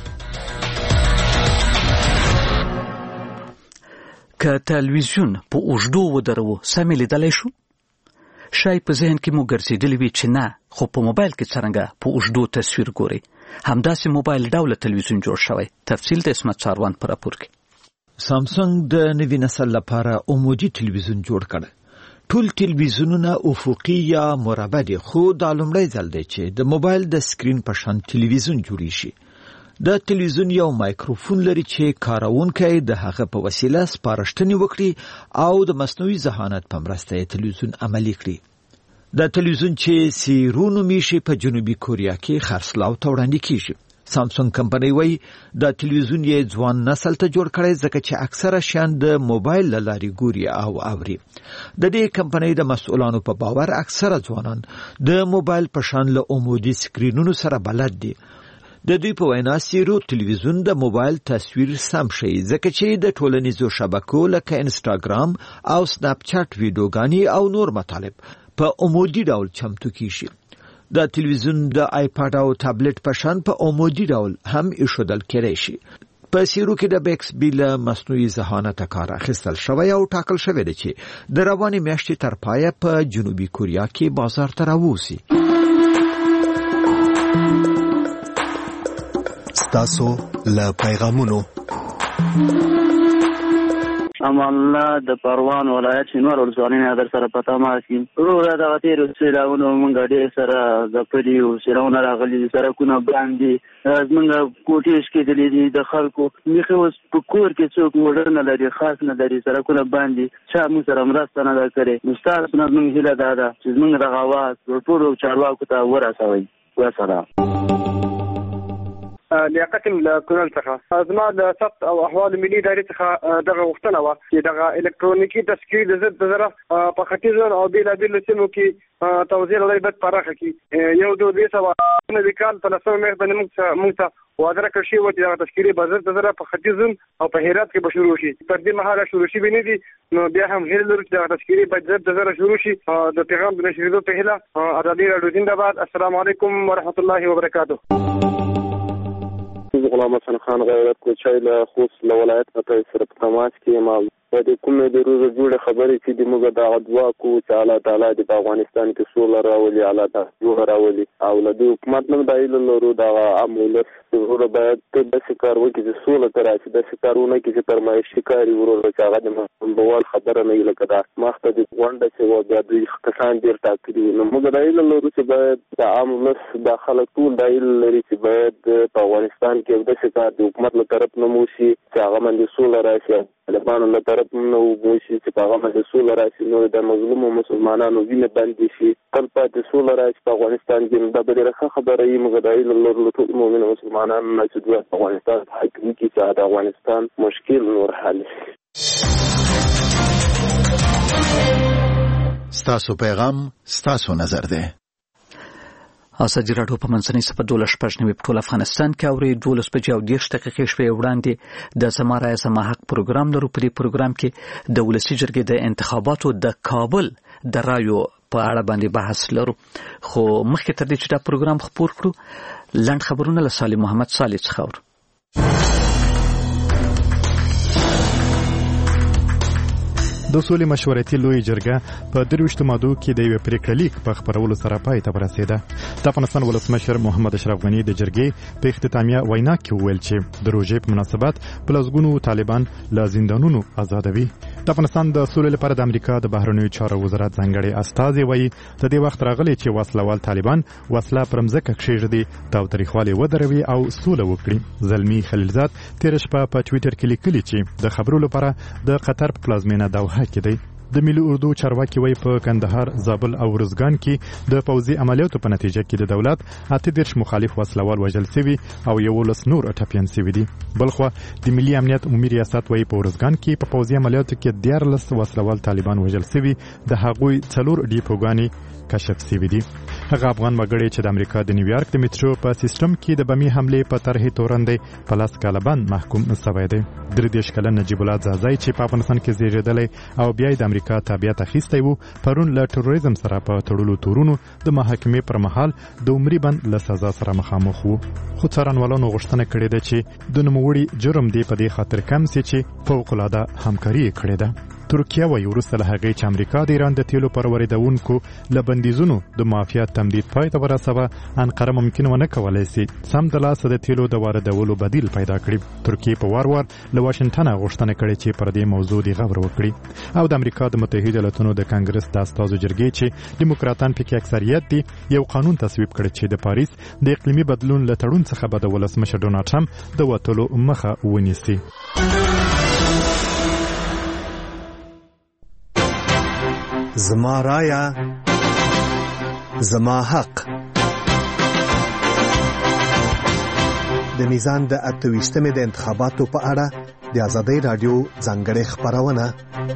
که تلویزیون په اوږدو ودرو سمې لیدلی شو؟ شاید په ذهن کې مو ګرځېدلی وي چې نه، خو په موبایل کې څرنګه په اوږدو تصویر ګوري. همداسې موبایل ډوله تلویزیون جوړ شوی. تفصیل د اسمت چاروان په راپور کې. سامسونګ د نوي نسل لپاره عمودي تلویزیون جوړ کړ. ټول تلویزیونونه افقي یا مربع دي، خو دا لومړی ځل دی چې د موبایل د سکرین په شان تلویزیون جوړی شي. د تلویزیون یو مایکروفون لري چې کاروونکی د هغه په وسیله سپارښتنې وکړي او د مصنوعي ذهانت په مرسته یې تلویزیون عملي کړي. د تلویزیون چې سیرونو میشي په جنوبي کوریا کې خرڅلاو ته وړاندې کیږي. سامسونګ کمپنۍ وایي د تلویزیون یې ځوان نسل ته جوړ کړی ځکه چې اکثره شیان د موبایل له لارې ګوري او اوري. د دې کمپنۍ د مسؤلانو په باور اکثره ځوانان د موبایل په شان له عمودي سکرینونو سره بلد دي. د دوی په وینا سیرو تلویزیون د موبایل تصویر سم شي ځکه چې د ټولنیزو شبکو لکه انسټاګرام او سناپ چات ویډیوګانې او نور مطالب په عمودي ډول چمتو کیږي. د تلویزیون د آیپاد او تابلت په شان په عمودي ډول هم ایښودل کېدای شي. په سیرو کې د بیکس بیل مصنوعي ذهانت کار اخیستل شوی او ټاکل شوی دی چې د روانې میاشتې تر پایه په جنوبي کوریا کې بازار ته راووځي. ستاسو له پیغامونو امان الله د پروان ولایت شینوار ولسوالۍ نه در سره پتا ماسي وروره دغه تېرو سیلاونو مونږ ډېر سره ځپلي او سیلاونه راغلي سړکونه باندې زمونږ کوټې شکېدلې دي د خلکو بیخي اوس په کور کې څوک موټر نه لري خاص نه لري سړکونه باندې چا موږ سره مرسته نه ده کړې نو ستاسو نه زموږ هیله دا ده چې زموږ دغه اواز ټولو چارواکو ته ورسوئ. والسلام. لیاقت الکونل څخه زما د ثبت او احوال ملي ادارې څخه دغه غوښتنه وه چې دغه الکترونیکي تذکیرې د ضد ضرر په ختیځو او بېلابېلو سیمو کې توزیع لري باید پراخه کړي. یو 200 کال په 10 میاشت باندې موږ ته وعده کړی شوی و چې دا تذکرې بازار د زره په ختیځ او په هرات کې به شروع شي. تر دې مهاله شروع شي نه دي، نو بیا هم هیله لرو چې دا تذکرې بازار د زره شروع شي. د پیغام د نشریدو په هیله ازادي راډیو زنده‌باد. السلام علیکم ورحمۃ اللہ وبرکاتہ. غلام حسن خان غیرت کوچای له خوست له ولایت څخه سره په تماس کې ما د کومې د روزه جوړه خبرې چې د موږ د دعا کو چې الله تعالی د افغانستان کې سوله راولي، الله تعالی جوړ راولي او له دې حکومت نه دایله لرو دا عمل ورو باید د شکار وکړي چې سوله تر راشي، د شکارونه کې چې فرمایش شکاري ورو چې هغه د بوال خبره نه لکه دا مخته د غونډه چې و بیا دوی کسان ډیر ټاکلي نو موږ دایله لرو چې باید د عمل داخله ټول دایله لري چې باید په افغانستان کې د شکار د حکومت له طرف نه موشي چې هغه باندې سوله راشي، طالبانو له طرف نه وموشي چې هغه باندې سوله راشي، نو د مظلومو مسلمانانو وینه بندي شي، تل پاتې سوله راشي په افغانستان کې. دا ډېره ښه خبره یې موږ دایله لرو له ټول مؤمن مسلمانانو نه چې دوی په افغانستان حاکم کې چې د افغانستان مشکل نور حل شي. ستاسو پیغام ستاسو نظر دی. ازادي راډیو په منځنۍ صفحه 12 په ټول افغانستان کې اوري 12 بجې او 10 دقیقې شپې وړاندې د زما رایه زما حق پروګرام لرو. په دې پروګرام کې د ولسي جرګې د انتخاباتو د کابل د رایو په اړه باندې بحث لرو، خو مخکې تر دې چې دا پروګرام خپور کړو لنډ خبرونه له صالح محمد صالح څخه اورو. د سولې مشورتي لوی جرګه په 23 مادو کې د یو پریکړه لیک په خبرولو سره پای ته ورسېده. د افغانستان ولسمشر محمد اشرف غنی د جرګې په اختتامیه وینا کې ویل چې د روژې په مناسبت پلازګونو طالبان له زندانونو آزادوي. د افغانستان د سولې لپاره د امریکا د بهرنیو چارو وزارت ځانګړي استازي وایي د دې وخت راغلی چې وسلوال طالبان وسله پر مځکه کښېږدي، تاوتریخوالی ودروي او سوله وکړي. زلمی خلیلزاد تیر شپه په ټویټر کې لیکلي چې د خبرو لپاره د قطر په پلازمینه دوحه کې دی. د ملي اردو چارواکي وایي په کندهار، زابل او ارزګان کې د پوځي عملیاتو په نتیجه کې د دولت 38 مخالف وسلوال وژل شوي او 11 نور ټپیان شوي دي. بلخوا د ملي امنیت عمومي ریاست وایي په ارزګان کې په پوځي عملیاتو کې 14 وسلوال طالبان وژل شوي، د هغوی 4 ډیپوګانې کشف شوي دي. هغه افغان وګړي چې د امریکا د نیویارک د میټرو په سیستم کې د بمي حملې په طرحې تورندې په 10 کاله باندې محکوم شوی دی. 33 کلن نجیب الله زازای چې په افغانستان کې زیږیدلی او بیا د امریکا تابعیت اخیستی وو، پرون له تروریزم سره په تړلو تورونو د محاکمې پر مهال د عمري بند له سزا سره مخامخ وو. خو څارنوالانو غوښتنه کړې ده چې د نوموړي جرم دی په دې خاطر کم سي چې فوق العاده همکاري کړې ده. ترکیه وایي وروسته له هغې چې امریکا د ایران د تیلو پر واردونکو له بندیزونو د معافیت تمدید پای ته ورسوه، انقره ممکن ونه کولی سي سم د لاسه د تیلو د واردولو بدیل پیدا کړي. ترکیه په وار وار له واشنګټن غوښتنه کړې چې پر دې موضوع د غور وکړي او د امریکا د متحده ایالاتونو د کانګرس د استازو جرګې چې دیموکراتان پکې اکثریت دي یو قانون تصویب کړ چې د پاریس د اقلیمي بدلون له تړون څخه به د ولسمشر ډونالډ ټرمپ د وټلو مخه ونیسي. زما رایه زما حق. د میزان د 28مې د انتخاباتو په اړه د ازادي رادیو ځانګړې خبرونه.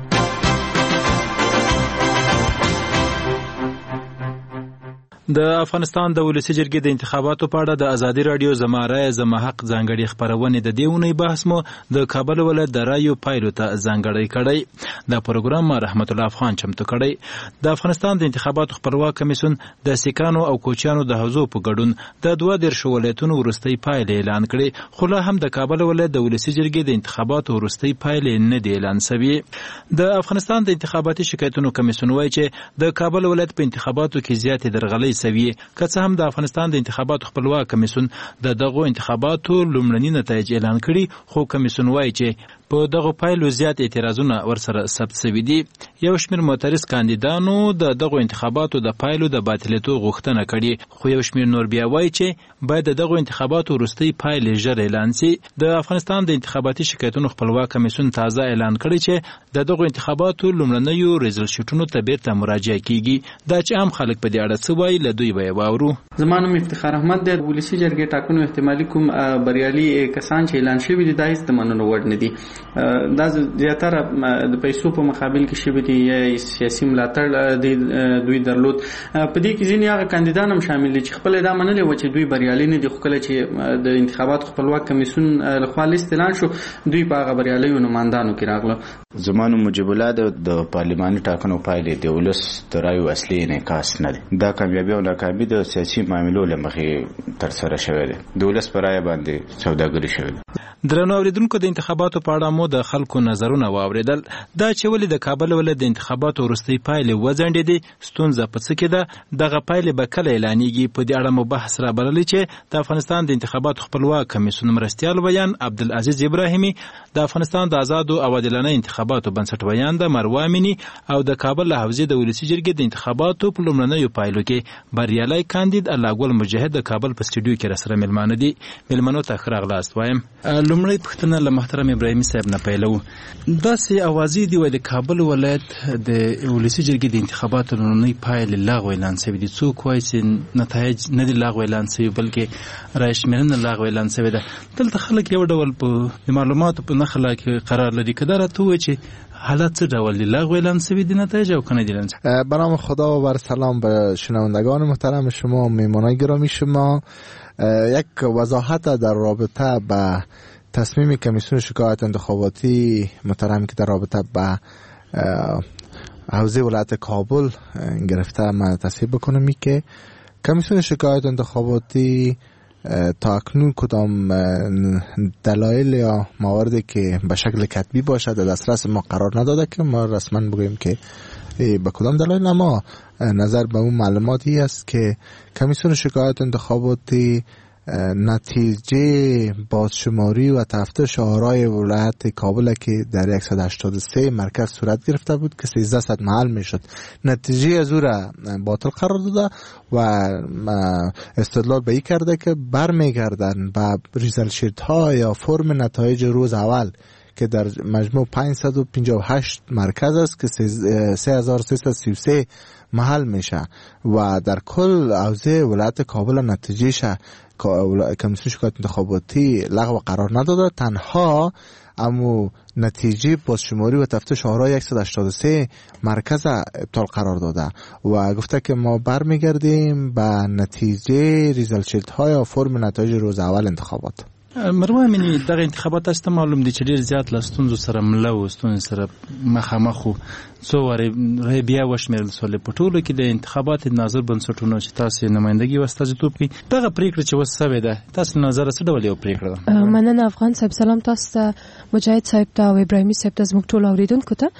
د افغانستان د ولسي جرګې د انتخاباتو په اړه د ازادي رادیو زما رایه زما حق ځانګړي خبرونه د دیونی بحث مو د کابل ولایت د رایو پایلو ته ځانګړی کړی. دا پروګرام رحمت الله افغان چمتو کړی. د افغانستان د انتخاباتو خپلواک کمیسیون د سیکانو او کوچیانو د حوزو په ګډون د 12 ولایتونو وروستۍ پایلې اعلان کړې، خو لا هم د کابل ولایت د ولسي جرګې د انتخاباتو وروستۍ پایلې نه دي اعلان شوي. د افغانستان د انتخاباتي شکایتونو کمیسیون وایي چې د کابل ولایت په انتخاباتو کې زیاتې درغلۍ سوي، که څه هم د افغانستان د انتخاباتو خپلواک کمیسیون د دغو انتخاباتو لومړني نتایج اعلان کړي، خو کمیسیون وایي چې په دغه پایلو زیات اعتراضونه ورسره ثبت شوي دي. یو شمېر معترض کاندیدانو د دغو انتخاباتو د پایلو د باطلېدو غوښتنه کړې، خو یو شمېر نور بیا وایي چې باید د دغو انتخاباتو وروستۍ پایلې ژر اعلان شي. د افغانستان د انتخاباتي شکایتونو خپلواک کمیسیون تازه اعلان کړی چې د دغو انتخاباتو لومړنیو ریزلټ شیټونو ته بیرته مراجعه کیږي. دا چې عام خلک په دې اړه څه وایي له دوی به واورو. زما نوم افتخار احمد دی. ولسي جرګې ټاکنو احتمالي کوم بریالي کسان چې اعلان شوي دي دا هیڅ د منلو وړ نه دي. دا زیاتره د پیسو په مقابل کې شوي دي یا سیاسي ملاتړ دوی درلود. په دې کې ځینې هغه کاندیدان هم شامل دي چې خپل دا منلي و چې دوی بریالي نه دي، خو کله چې د انتخاباتو خپلواک کمیسیون لخوا لیست اعلان شو دوی په هغه بریالیو نمایندانو کې راغله. زمانو مجیب الله د پارلماني ټاکنو پایلې د ولس د رایو اصلي انعکاس نه دي. دا کامیابي او ناکامي د سیاسي معاملو له مخې ترسره شوې ده. د ولس پر رایه باندې سوداګري شوې ده. درنو اوریدونکو، د انتخاباتو په اړه مو د خلکو نظرونه واوریدل. دا چې ولې د کابل ولایت د انتخاباتو وروستۍ پایلې وځنډېدې، ستونزه په څه کې ده، دغه پایلې به کله اعلانېږي، په دې اړه مو بحث رابللی چې د افغانستان د انتخاباتو خپلواک کمیسیون مرستیال ویان عبدالعزیز ابراهیمي، د افغانستان د آزادو او عادلانه انتخاباتو بنسټ ویان د مروه امینی او د کابل له حوزې د ولسي جرګې د انتخاباتو په لومړنیو پایلو کې بریالی کاندید الله ګل مجاهد د کابل په سټوډیو کې راسره مېلمانه دي. مېلمنو ته ښه راغلاست وایم. لومړی پوښتنه له محترم ابراهیمي صاحب نه پیلو. داسې اوازې دي وایي د کابل ولایت د ولسي جرګې د انتخاباتو لومړنۍ پایلې لغوه اعلان شوي دي. څوک وایي چې نتایج نه دي لغوه اعلان شوي بلکې رایې شمېرنه لغوه اعلان شوې ده. دلته خلک یو ډول په معلوماتو په نښه کې قرار لري. که دا راته ووایي چې حالت چه ډول دی، لغو اعلان شوی دی نتایج او کنه دیدن؟ به نام خدا و بر سلام به شنوندگان محترم شما و میهمانان گرامی شما. یک وضاحت در رابطه به تصمیم کمیسیون شکایت انتخاباتی محترم که در رابطه به حوزه ولایت کابل گرفته من تصحیح بکنم که کمیسیون شکایت انتخاباتی تا اکنون کدام دلایل یا مواردی که به شکل کتبی باشد در دسترس ما قرار نداده که ما رسما بگوییم که به کدام دلایل. اما نظر به اون معلوماتی است که کمیسیون شکایت انتخاباتی نتیجه بازشماری و تفتیش آرای ولایت کابل که در 183 مرکز صورت گرفته بود که 1300 محل میشد، نتیجه از او را باطل قرار داده و استدلال به این کرده که برمیگردن به ریزلت شیت ها یا فرم نتایج روز اول که در مجموع 558 مرکز است که 3333 محل میشه و در کل حوزه ولایت کابل نتیجهش کمیسیون شکایت انتخاباتی لغو قرار نداده، تنها امو نتیجه بازشماری و تفتیش آرای 183 مرکز ابطال قرار داده و گفته که ما برمیگردیم به نتیجه ریزلت شیت های و فرم نتایج روز اول انتخابات. مروه امینی، دغه انتخابات تاسو ته معلوم دي چې ډیر زیات له ستونزو سره مله و، ستونزو سره مخامخ و. څو وارې بیا وشمېرل سولې په ټولو کې د انتخابات ناظر بنسټونو چې تاسو نمایندګي او استازیتوب کوي، دغه پریکړه چې اوس شوې ده تاسو نظر څه ډول یو پریکړه ده؟ مننه افغان صاحب. سلام تاسو ته، مجاهد صاحب ته او ابراهیمي صاحب ته، زموږ ټول اوریدونکو ته.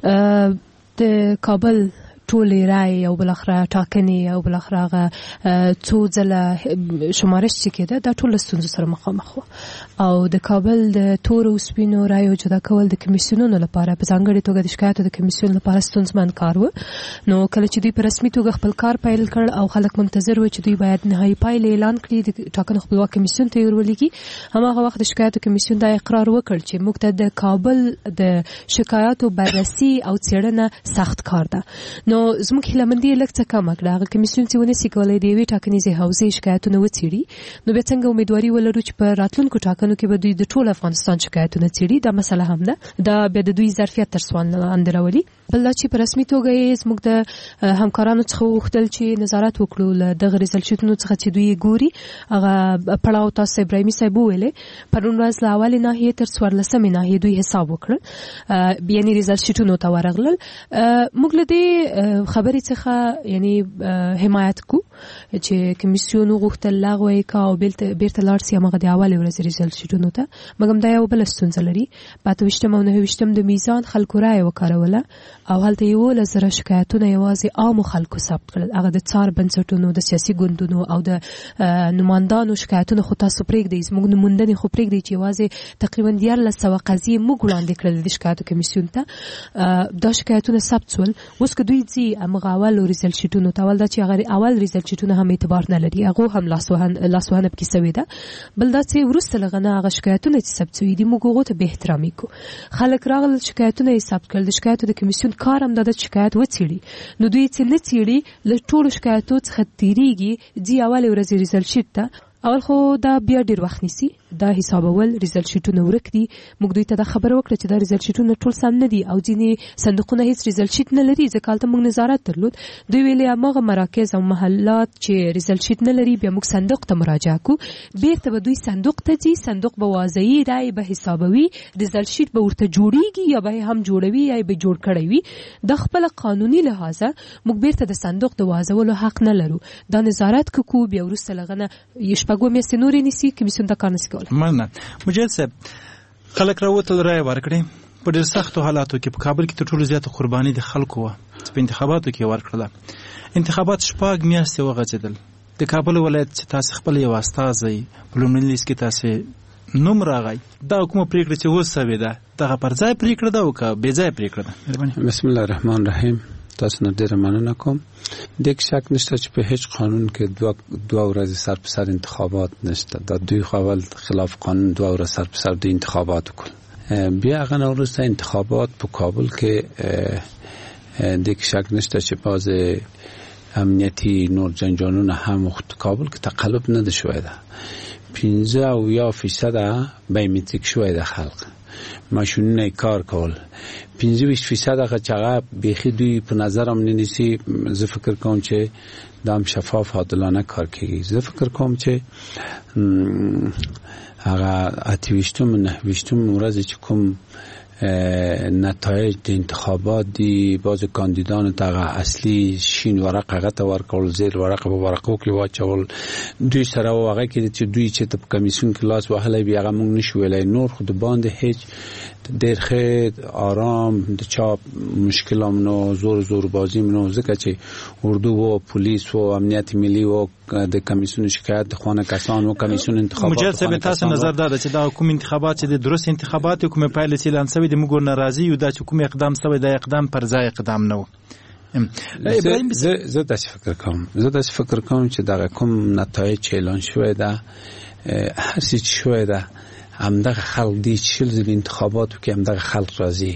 د کابل ټولې رای او بلخره ټاکنې او بلخره هغه څو ځله شمارش چې کېده دا ټول ستونزو سره مخامخ و او د کابل د تور او سپینو رایو جدا کول د کمیسیونونو لپاره په ځانګړې توګه د شکایتو د کمیسیون لپاره ستونزمن کار و. نو کله چې دوی په رسمي توګه خپل کار پیل کړ او خلک منتظر و چې دوی باید نهایي پایلې اعلان کړي د ټاکنو خپلواک کمیسیون ته یې ورولېږي، هماغه وخت د شکایتو کمیسیون دا اقرار وکړ چې موږ ته د کابل د شکایتو بررسي او څېړنه سخت کار ده. نو زموږ هیلهمندي لږ څه کمه کړه. هغه کمیسیون چې ونسي کولی د یوې ټاکنیزې حوزې شکایتونه وڅېړي، نو بیا څنګه امیدواري ولرو چې په راتلونکو ټاکنو کې به دوی د ټول افغانستان شکایتونه څېړي؟ دا مسله هم ده، دا بیا د دوی ظرفیت تر سوال لاندې راولي. بل دا چې په رسمي توګه یې زموږ د همکارانو څخه وغوښتل چې نظارت وکړو له دغه ریزلټ شیټونو څخه چې دوی ګوري. هغه پړاو تاسو ابراهیمي صاحب وویلې پرون ورځ له اولې ناحیې تر 14مې ناحیې دوی حساب وکړل، یعنې ریزلټ شیټونو ته ورغلل. موږ له دې خبرې څخه یعنی حمایت کو چې کمیسیون وغوښتل لغوه یې کا او بیرته لاړ سي هغه د اولې ورځې ریزلټ شیټونو ته، مګر دا یو بل ستونزه لري. په 28 او 29 د میزان خلکو رایه وکاروله او هلته یو لزر شکایتونه یوازې عام خلکو ثبت کړل. هغه د څار بنسټونو، د سیاسي ګوندونو او د نمائندانو شکایتونه خو تاسو پرېږدئ، زموږ نموندنې خو پرېږدئ چې یوازې تقریبا 1400 قضیې موږ وړاندې کړل د شکایتو کمیسیون ته. دا شکایتونه ثبت شول. اوس که دوی ځي همغه اول ریزلټ شیټونو ته، اول دا چې هغه اول ریزلټ شیټونه هم اعتبار نه لري، هغه هم لاسوهنه پکې شوې ده. بل دا چې وروسته له هغه هغه شکایتونه چې ثبت شوي دي موږ هغو ته به احترامي کوو. خلک راغلل شکایتونه یې ثبت کړل، د شکایتو د کمیسیون کار هم دا د شکایت وڅېړي. نو دوی چې نه څېړي له ټولو شکایتو څخه تېرېږي، ځي اولې ورځې ریزلټ شیټ ته اول خو دا بیا ډیر وخت نیسي دا حسابول ریزلټ شیټونه ورک دي موږ دوی ته دا خبره وکړه چې دا ریزلټ شیټونه ټول سم نه دي او ځینې صندوقونه هیڅ ریزلټ شیټ نه لري ځکه هلته موږ نظارت درلود دوی ویلې هماغه مراکز او محلات چې ریزلټ شیټ نه لري بیا موږ صندوق ته مراجعه کوو بیرته به دوی صندوق ته ځي صندوق به واضحي رای به حسابوي ریزلټ شیټ به ورته جوړیږي یا به هم جوړوي یا به جوړ کړی وي د خپل قانوني لحاظه موږ بیرته د صندوق د واضحولو حق نه لرو دا نظارت کوو بیا وروسته لغنه شپږو میاشتې نورې نیسي کمیسیون دا کار نشي کولی. مننه مجید صاحب خلک راوتل رایه ورکړې په ډېر سختو حالاتو کې په کابل کې تر ټولو زیاته قرباني د خلکو وه چې په انتخاباتو کې ورکړله انتخابات 6 میاشتې وغځېدل د کابل ولایت چې تاسې خپل یو استازی په لومړي لیست کې تاسې نوم راغی دا کومه پرېکړه چې اوس سوې ده دغه پر ځای پرېکړه ده او که بې ځای پرېکړه ده؟ بسم الله الرحمن الرحیم. تاسو نه ډیره مننه کوم. د شک نشته چې په هیڅ قانون کې دوه ورځې سر په سر انتخابات نشته. دا دوی خپل خلاف قانون دوه ورځې سر په سر د انتخابات وکړ. بیا هغه وروسته انتخابات په کابل کې د شک نشته چې باز امنیتی نور جنجالونه هم کابل کې تقلب نه شوی ده. 15% بایومتریک شوی ده خلق ماشینونه کار کول 25% هغه چې هغه بیخي دوی په نظرم نه نیسي. زه فکر کوم چې دام شفاف عادلانه کار کوي. زه فکر کوم چې هغه 28 ورځ چې کوم نتایج د انتخابات دی باز کاندیدان دغه اصلي شین ورق هغه ته ورکول زیر ورق په ورقو کې واچول دوی سره هغه کې چې دوی چې په کمیسیون کې لاس وهلې بیا هغه موږ نشو ویلای نور خود باندې هیڅ ډېر ښه آرام د چاپ مشکلامونو زور بازی منو ځکه چې اردو و پولیس و امنیت ملی و د کمیسیون شکایت د خوانه کسان و کمیسیون انتخابات مجید صاحب تاسو نظر دا چې دا کوم انتخابات چې د درست انتخابات کومه پایله چې اعلان شوی د موږ ناراضي یو دا چې کوم اقدام شوی د اقدام پر ځای اقدام نه و. زه داسې فکر کوم چې دا کوم نتایج چې اعلان شوی ده هر څه چې شوی ده همدغه خلق دی چې د انتخاباتو کې همدغه خلق راځي.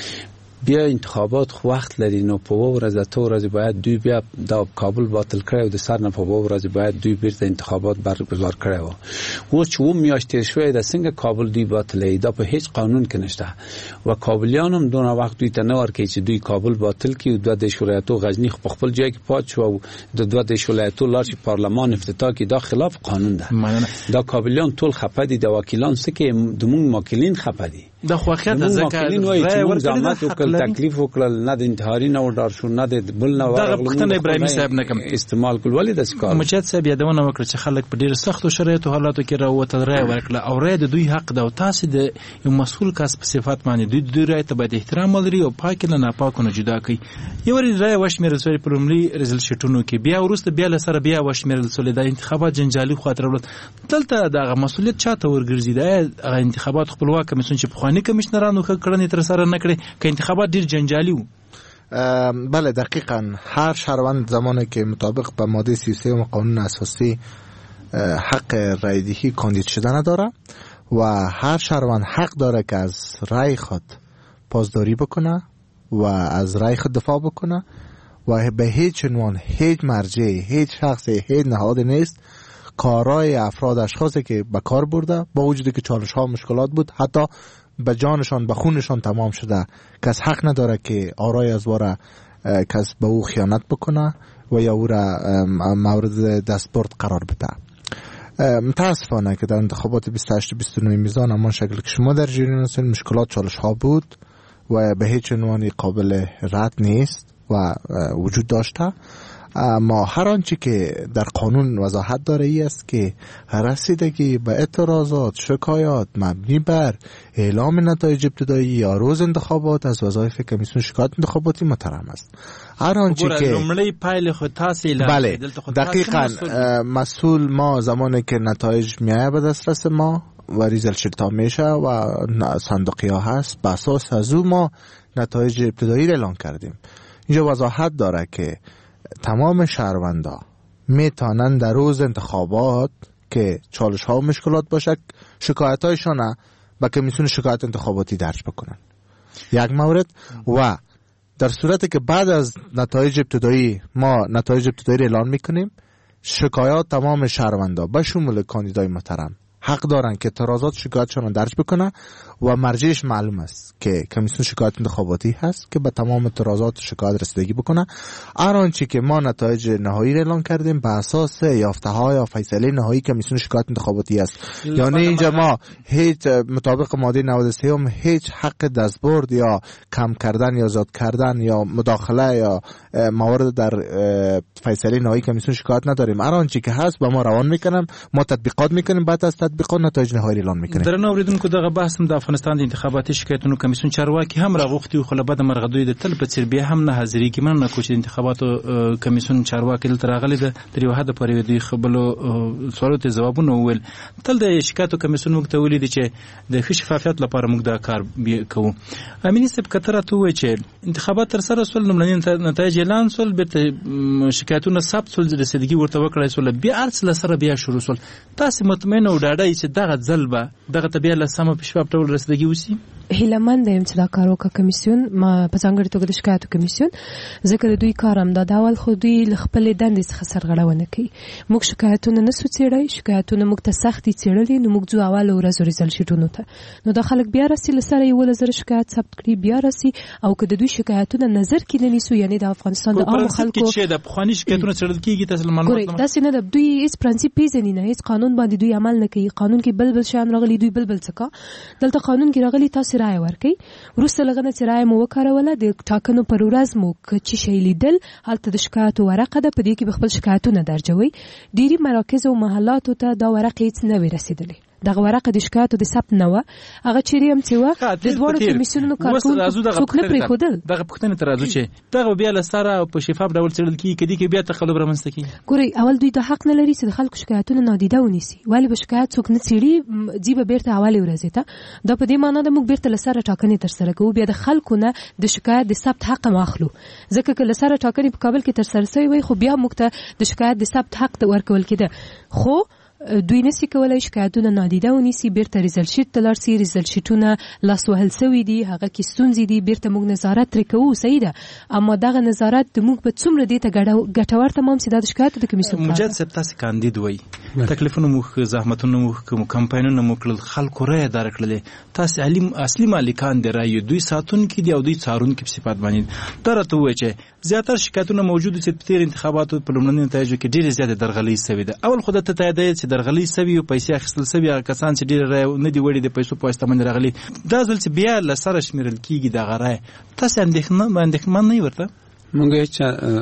بیا انتخابات خو وخت لري نو په ورځ باید دوی بیا د کابل باطل کړي او د سر نه په ورځ باید دوی بیرته انتخابات برگزار کړي وو. و چې و میاشتې شوی د څنګه کابل دوی باطلې دا په هیڅ قانون کې نشته و کابلیان هم دونه وخت دوی ته نه ورکړي چې دوی کابل باطل کړي او د ولایتو غزنی خو خپل ځای کې پات شو او د ولایتو لارې پارلمان افتتاح کې دا خلاف قانون ده. دا کابلیان ټول خپه دي د وکیلان سکه د موږ ماکلین خپه دي د خوخه د ذکر راي زحمت وکړل تکلیف وکړل نه د انتحاري نه وډار شو نه د بل نه ورغلو. دا پښتنه ابراهيم صاحب نه کوم استعمال کول ولې د اسکار مجید صاحب یادونه وکړه چې خلک په ډیر سختو شرایطو حالاتو کې راوته رای ورکړه او رای د دوی حق ده او تاسو د یو مسؤل کس په صفات باندې دوی رای ته باید احترام ولري او پاک نه ناپاک نه جدا کوي. یو رای وشمیر سوري په لومړي رزل شټونو کې بیا ورسته بیا لسره بیا وشمیر سولې د انتخابات جنجالي خاطر ولت دلته د مسؤلیت چاته ورګرځي د انتخابات خپلواک کمیسیون چې پخوانی کمیشنرانو کړنې تر سره نه کړي که انتخابات ډیر جنجالي وو. بله دقیقاً هر شهروند زمانی که مطابق به ماده 33 قانون اساسی حق رایدهی کاندید شدن داره و هر شهروند حق داره که از رای خود پاسداری بکنه و از رای خود دفاع بکنه و به هیچ عنوان هیچ مرجع هیچ شخصی هیچ نهاد نیست کارای افراد اشخاصی که به کار برده با وجودی که چالش ها مشکلات بود حتی به جانشان به خونشان تمام شده کس حق نداره که آرای از واره کس به او خیانت بکنه و یا او را مورد دستبرد قرار بده. متاسفانه که در انتخابات 28-29 میزان همان شکل که شما در جریان هستید مشکلات چالش ها بود و به هیچ عنوانی قابل رد نیست و وجود داشته. ما هر آنچه که در قانون وضاحت داره ای است که رسیدگی به اعتراضات شکایات مبنی بر اعلام نتایج ابتدایی یا روز انتخابات از وظایف کمیسیون شکایت انتخاباتی محترم است. هر آنچه که لومړی پایل خود تاسو بله دقیقاً مسئول ما زمانی که نتایج میایه به دسترس ما و ریزل شیلتا میشه و صندوقی ها هست به اساس از او ما نتایج ابتدایی اعلان کردیم. اینجا وضاحت داره که تمام شهروندا میتونن در روز انتخابات که چالش ها و مشکلات باشه شکایت هایشان به کمیسیون شکایت انتخاباتی درج بکنن. یک مورد و در صورتی که بعد از نتایج ابتدایی ما نتایج ابتدایی اعلان میکنیم شکایات تمام شهروندا به شمول کاندیدای محترم حق دارن که اعتراضات شکایاتشون درج بکنه و مرجعش معلوم است که کمیسیون شکایت انتخاباتی هست که به تمام اعتراضات شکایت رسیدگی بکنه. هر آنچه که ما نتایج نهایی را اعلان کردیم به اساس یافته‌های یا فیصله نهایی کمیسیون شکایت انتخاباتی است. یعنی اینجا ما هیچ مطابق ماده 93 هم هیچ حق دستبرد یا کم کردن یا زیاد کردن یا مداخله یا موارد در فیصله نهایی کمیسیون شکایت نداریم. هر آنچه که هست با ما روان میکنن، ما تطبیقات میکنیم، بعد از تطبیقات نتایج نهایی اعلان میکنیم. درنه اوریدونکو دغه بحث د افغانستان د انتخاباتي شکایتونو کمیسیون چارواکي هم راغوښتي خو له بده مرغه دوی د تل په څیر بیا هم نه حاضرېږي. مننه کوم چې د انتخاباتو کمیسیون چارواکي دلته راغلي ده تر یو حده پورې دوی خپلو سوالو ته ځوابونه وویل. تل د شکایتو کمیسیون موږ ته ویلي دي چې د ښه شفافیت لپاره موږ دا کار کوو. امیني صاحب که ته راته ووایې چې انتخابات ترسره سول، لومړني نتایج اعلان سول، بیرته شکایتونه ثبت سول، رسیدګي ورته وکړای سول، بیا هر څه له سره بیا شروع سول. تاسې مطمئن او ډاډه چې دغه ځل به دغه ته بیا له سمه په شفاف ډول رسیدګي وشي؟ هیلهمند یم چې دا کار وکړه کمیسیون، ما په ځانګړې توګه د شکایتو کمیسیون، ځکه د دوی کار هم دا د اول خو دوی له خپلې دندې څخه سرغړونه کوي. موږ شکایتونه نسو څېړی، شکایتونه موږ ته سخت دي څېړلي، نو موږ ځو اول ورځو ریزلټ شیټونو ته، نو دا خلک بیا راسي له سره 11,000 شکایت ثبت کړي، بیا راسي او که د دوی شکایتونه نظر کې نه نیسو، یعنی د افغانستان د عام خلکو چې د پخواني شکایتونه څېړل کېږي، تاسو معلومات نه داسې نه ده. دوی هیڅ پرنسپ پیژني نه، هیڅ قانون باندې دوی عمل نه کوي. قانون کې بل شیان راغلي، دوی بل څه. دلته قانون کې راغلي تاسو رائے ورکړئ، وروسته لږ نه چې رایه مو وکاروله، د ټاکنو پر ورځ مو چې شی لیدل، هلته د شکایتو ورقه ده، په دې کې به خپل شکایتونه درجوئ. ډېری مراکز او محلاتو ته دا ورقه هیڅ نه وي رسیدلې. دغه ورقه د شکایتو د ثبت نه وه، هغه چیرې هم چې وه د دواړو کمیسیونونو کارکوونکو څوک نه پرېښودل. دغه پوښتنې ته راځو چې دغه بیا له سره په شفاف ډول څېړل کېږي، که دې کې بیا تقلب رامنځته کېږي. ګورئ، اول دوی دا حق نه لري چې د خلکو شکایتونه نادیده ونیسي. ولې به شکایت څوک نه څېړي، ځي به بېرته اولې ورځې ته. دا په دې معنا ده موږ بېرته له سره ټاکنې ترسره کوو، بیا د خلکو نه د شکایت د ثبت حق هم اخلو. ځکه که له سره ټاکنې په کابل کې ترسره سوی وای، خو بیا موږ ته د شکایت د ثبت حق ورکول کېده، خو دوی نسی کولای شکایتونه نادیده ونیسي، بیرته ریزلټ شیټ ته لاړ سي، ریزلټ شیټونه لاس وهل سوي دي، هغه کې ستونزې دي، بیرته موږ نظارت ترې کوو، صحیح ده، اما دغه نظارت د موږ په څومره دې ته ګټور تمام سي دا د شکایتو د کمیسیون کار. مجد صاحب تاسې کاندید وای، تکلیفونه مو زحمتونه مو کمپاینونه مو کړل، خلکو رایه دار کړلې، تاسې اصلي مالکان د رایو دوی ساتونکي دي او دوی څارونکي په صفات باندې. دا راته ووایه چې زیاتره شکایتونه موجود دي چې په تېر انتخاباتو په لومړنیو نتایجو کې ډېرې زیاتې درغلۍ سوي ده. اول خو درته تاییدوي چې درغلۍ سوي او پیسې اخیستل سوي، هغه کسان چې ډېره رایه نه دي وړي د پیسو په واسطه باندې راغلي. دا ځل چې بیا له سره شمېرل کېږي دغه رایه، تاسې اندېښمن نه یې ورته؟ موږ هېڅ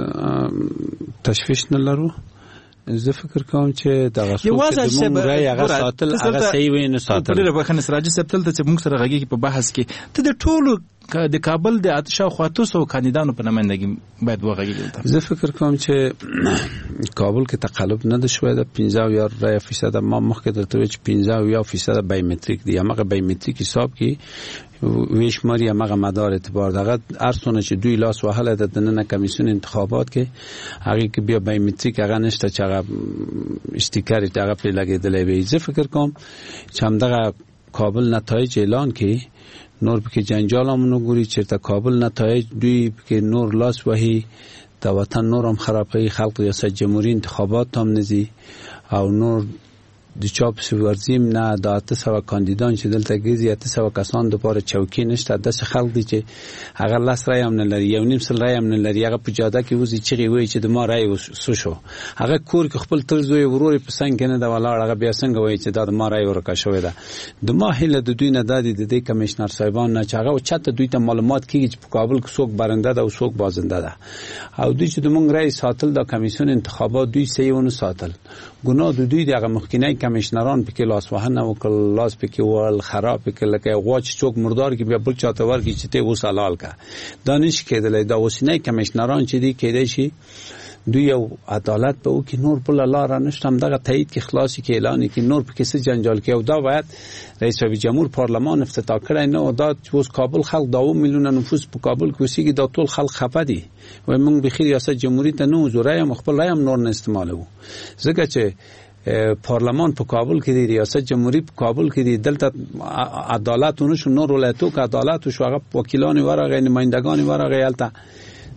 تشویش نه لرو. زه فکر کوم چې دغه څوک چې موږ رایې هغه ساتل هغه صحیح وي نه ساتل. ډېره بخښنه سراجي صاحب، دلته چې موږ سره غږېږي په بحث کې ته د ټولو د کابل د شاوخوا 200 کاندیدانو په نمایندګي باید وغږېږي. زه فکر کوم چې کابل کې تقلب نه ده شوی، د 50% ما مخکې درته ویل چې 50% بایومتریک دي. هغه بایومتریک حساب کې ویشماری هغه مدار اعتبار دغه ارسونه چې دوی لاس وهله د دننه کمیسیون انتخابات کې هغه کې بیا بایومتریک هغه نشته چې هغه استیکر هغه په لګیدلې وي. زه فکر کوم چې همدغه کابل نتایج اعلان کې نور پکې جنجال هم نه ګوري، چېرته کابل نتایج دوی پکې نور لاس وهي، د وطن نور هم خرابوي، خلق ریاست جمهوری انتخابات هم نزي او نور د چاپ ورزیم نه د 800 کاندیدان چې دلته ګرځي 800 کسان د پاره چوکۍ نشته، د خلک دي چې هغه لاس رای هم نه لري، یو نیم سل رای هم نه لري، هغه په جاده کې وځي چې وایي چې د ما رای وسو شو، هغه کور کې خپل تر زوی ورور په څنګه نه دا ولاړ، هغه بیا څنګه وایي چې دا د ما رای ورکا شوې ده. د ما هله د دوی نه د دې کمشنر صاحبان نه چې هغه چاته دوی ته معلومات کیږي چې په کابل کې څوک برنده ده او څوک بازنده ده، او دوی چې د مونږ رای ساتل د کمیسیون انتخابات دوی سیونه ساتل، ګناه د دوی دغه مخکینی کمیشنران پکې لاس وهنه وکړ، لاس پکې ول خراب پکې لکه غوا چې څوک مردار کې بیا بل چاته ورکی چې ته وس حلال کا دانش کېدل. دا اوسنی کمیشنران چې دی کېدای شي دوی یو عدالت به او کې نور بل لار نشته، دغه تایید کې خلاصي کې اعلان کې نور پکې څه جنجال کې، او دا باید رئیس جمهور پارلمان افتتاح کړی نه، او دا اوس کابل خلک 2 میلیون نفوس په کابل کې اوسېږي، دا ټول خلک خفه دي وای موږ به خیر ریاست جمهوریت ته نه وزورای هم خپل رایم نور نه استعمالو، ځکه چې پارلمان په کابل کې دی، ریاست جمهوری په کابل کې دی، دلته عدالت ونشو، نور ولایتو کې عدالت شو، هغه وکیلان ورغه نمائندگان ورغه یالته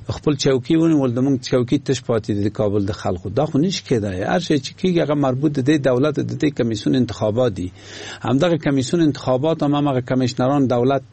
خپل چوکي ونیول د موږ چوکي تش پاتې د کابل د خلکو دا خو نش کېدای هر شي چې کیږي هغه مربوط د دولت د دې کمیسیون انتخابات دي همدغه کمیسیون انتخابات هم هغه کمیشنران دولت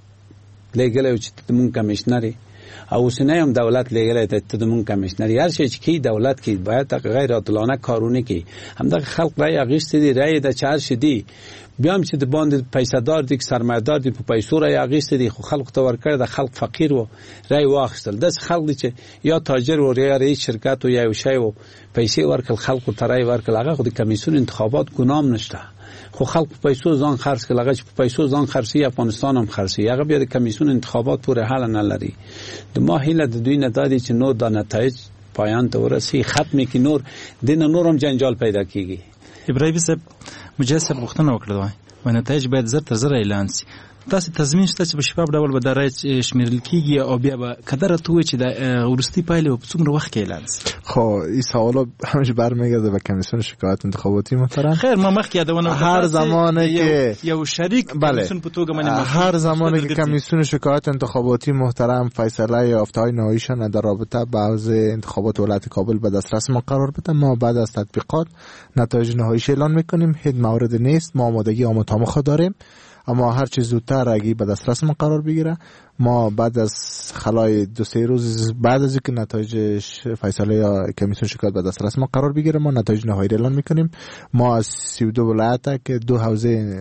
لګلې چې د موږ کمیشنري او اوسنۍ هم دولت لګلې ته د موږ کمیشنري هر شي چې کی دولت کې باید غیر عادلانه کارونه کوي همدغه خلک رای اغیستې دي رای د چار شدي بیا هم چې د باندې پیسې دار دي سرمایه‌دار دي په پیسو رای اغیستې دي خو خلک ته ورکړ د خلک فقیر و رای واخیستل د خلک دي چې یا تاجر و یا رئیس شرکت و یا یو شی و پیسې ورکړل خلکو ته رای ورکړل هغه د کمیسیون انتخابات ګنام نشته خو خلک په پیسو ځان خرڅ کړل هغه چې په پیسو ځان خرڅي افغانستان هم خرڅي هغه بیا د کمیسیون انتخابات پورې حل نه لري د ما هیله د دوی نه دادي چې نور د نتایج پایان ته ورسي ختم کی نور دین نورم جنجال پیدا کیږي ابراهیم صاحب مجاهد صاحب غوښتنه وکړه و نتایج باید زر تر زر اعلان شي تاسو تضمین شته چې په شفاف ډول به د رای شمیرل کیږي او بیا به قدر ته چې د ورستي پایله په څومره وخت کې اعلان شي خو این سوالا همش برمیگرده به کمیسیون شکایت انتخاباتی محترم خیر ما مخکې یادونه هر زمانی که یو شریک کمیسیون په توګه باندې هر زمانی که کمیسیون شکایت انتخاباتی محترم فیصله یافته‌های نهاییشان در رابطه با حوزه انتخابات ولایت کابل به دسترس ما قرار بده ما بعد از تطبیقات نتایج نهاییش اعلان میکنیم هیچ مورد نیست ما آمادگی آموزش داریم اما هر چیز زودتر اگه به دسترس ما قرار بگیره ما بعد از خلای 2-3 روز بعد از اینکه نتایج فیصله یا کمیسیون شکایت به دسترس ما قرار بگیره ما نتایج نهایی اعلان میکنیم ما از 32 ولایت که 2 حوزه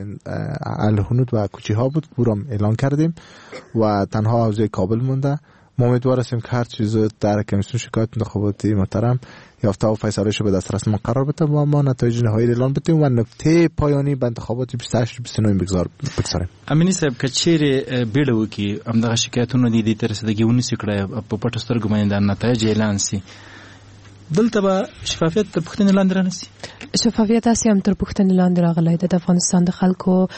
الهنود و کوچی ها بود برام اعلان کردیم و تنها حوزه کابل مونده ما امیدوار هستیم که هر چیز در کمیسیون شکایت انتخاباتی محترم یافته و فیصله‌اش به دسترس ما قرار بده و ما نتایج نهایی اعلان بدیم و نقطه پایانی به انتخابات 28-29 بگذاریم. امینی صاحب کچېره بیړه وکي همدغه شکایتونه دي د ترسدګي ونیسي کړه په پټو سترګو باندې د نتایج اعلان سي دلته به شفافیت تر پوښتنې لاندې رانسي شفافیت اسی هم تر پوښتنې لاندې راغلی د افغانستان د خلکو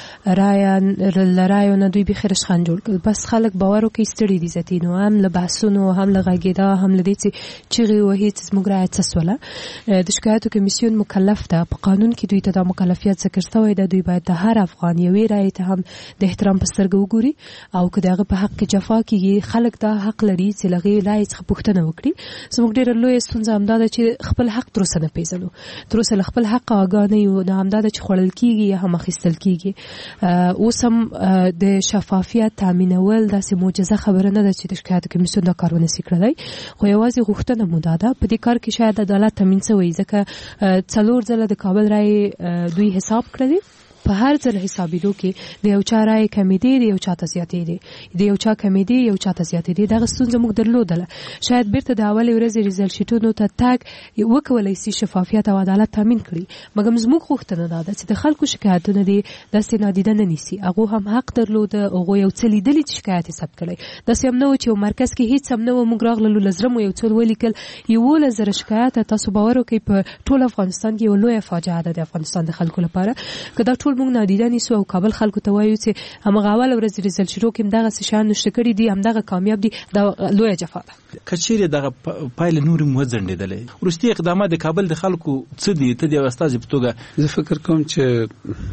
رایو نه دوی بخیر شخن جوړ کړل بس خلک باور وکړي ستړي دي ځتینو هم له بحثونو هم له غږېدا هم له دې چې چیغې وهي چې زموږ رایه څه سوله د شکایتو کمیسیون مکلف ده په قانون کې دوی ته دا مکلفیت ذکر شوی ده دوی باید د هر افغان یوې رایې ته هم د احترام په سترګه وګوري او که د هغه په حق کې جفا کېږي خلک دا حق لري چې له هغې رایې څخه پوښتنه وکړي زموږ ډېره لویه ستونزه همدا ده چې خپل حق تر اوسه نه پیژنو تر اوسه له خپل حق آګاه نه یو نه همدا ده چې خوړل کېږي یا هم اخیستل کېږي اوس هم د شفافیت تامینول داسې معجزه خبره نه ده چې د شکایتو کمیسیون دا کار ونسي کړلی خو یوازې غوښتنه مو دا ده په دې کار کې شاید عدالت تامین شوی ځکه 4 ځله د کابل رای دوی حساب کړی په هر ځل حسابېدو کې د یو چا رای کمې دي د یو چا ته زیاتې دي د یو چا کمې دي یو چا ته زیاتې دي دغه ستونزه موږ درلودله شاید بیرته د اولې ورځې ریزلټ شیټونو ته تګ وکولی سي شفافیت او عدالت تامین کړي مګر زموږ غوښتنه دا ده چې د خلکو شکایتونه دي داسې نادیده نه نیسي هغو هم حق درلوده هغو یو څه لیدلي چې شکایت یې ثبت کړی داسې هم نه و چې یو مرکز کې هېڅ هم نه و موږ راغللو له زړه مو یو څه ولیکل 11,000 شکایت تاسو باور وکړئ په ټول افغانستان کې یو لویه فاجعه ده د افغانستان د خلکو لپاره که دا ټول موږ نادیده نیسو او کابل خلکو ته وایو چې همغه اوله ورځ ریزلټ شروع کې همدغه څه شیان نشته کړي دي همدغه کامیاب دي دا لویه جفا ده که چیرې دغه پایله نورې هم وځنډېدلی وروستي اقدامات د کابل د خلکو څه دي ته د یو استازي په توګه زه فکر کوم چې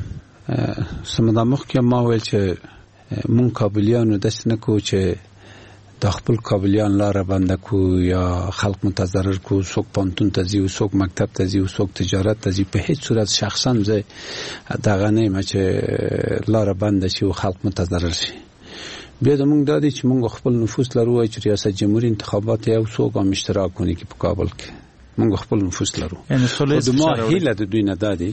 سمدا مخکې ما ویل چې مونږ کابلیانو داسې نه کوو چې د خپل کابلیان لاره بنده کو یا خلق متضرر کو څوک پانتون ته ځي څوک مکتب ته ځي څوک تجارت ته ځي په هیڅ صورت شخصا زه دغه نه یم چې لاره بنده شي او خلق متضرر شي بیا زموږ دا دی چې موږ خپل نفوذ لرو چې ریاست جمهوریت انتخابات یو څوک هم اشتراک کوي په کابل کې موږ خپل نفوذ لرو د ما هیله د دوی نه دادي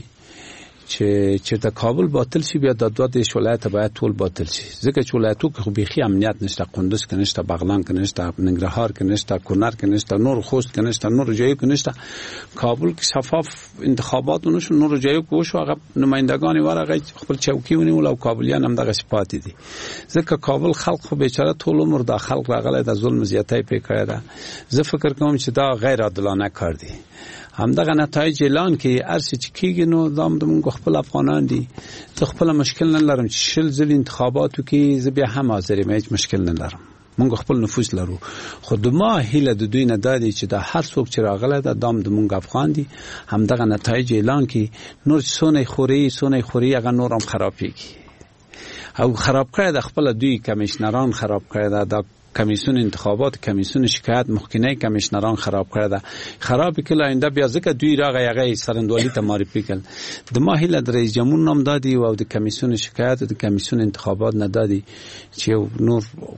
چې د کابل باطل شي بیا د دوه دیش ولایت باید ټول باطل شي ځکه چې ولایتو کې خو بيخي امنیت نشته قندوز کې نشته بغلان کې نشته ننګرهار کې نشته کونړ کې نشته نور خوست کې نشته نور جایو کې نشته کابل کې شفاف انتخابات نشو نور جایو کې شو هغه نمائندگان ورغه خپل چوکي ونیول او کابلیان هم دغه صفات دي ځکه کابل خلک خو بیچاره ټول عمر د خلک راغله د ظلم زیاتای پې کړی دا زه فکر کوم چې دا غیر عادلانه کار دی همدغه نتایج اعلان کې ارسي چې کېږي نو دام د موږ خپل افغانان دي ته خپل مشکل نه لرم چې شل ځل انتخاباتو کې زه بیا هم حاضر یم هیڅ مشکل نه لرم موږ خپل نفوذ لرو خو د ما هیله د دوی نه دادي چې د هر څوک چې راغله د دام د موږ افغان دي همدغه نتایج اعلان کې نور سونه خوري هغه نور هم خرابېږي او خراب کړی د خپل دوی کمیشنران خراب کړی د کمیسیون انتخابات کمیسیون شکایت مخکنه کمیشنران خراب کرده خراب کړه آینده بیا ځکه دوی راغی هغه سرندوالي ته معرفي کړ د ما هیله د رئیس جمهور نام دادی او د کمیسیون شکایت او د کمیسیون انتخابات نه دادی چې نور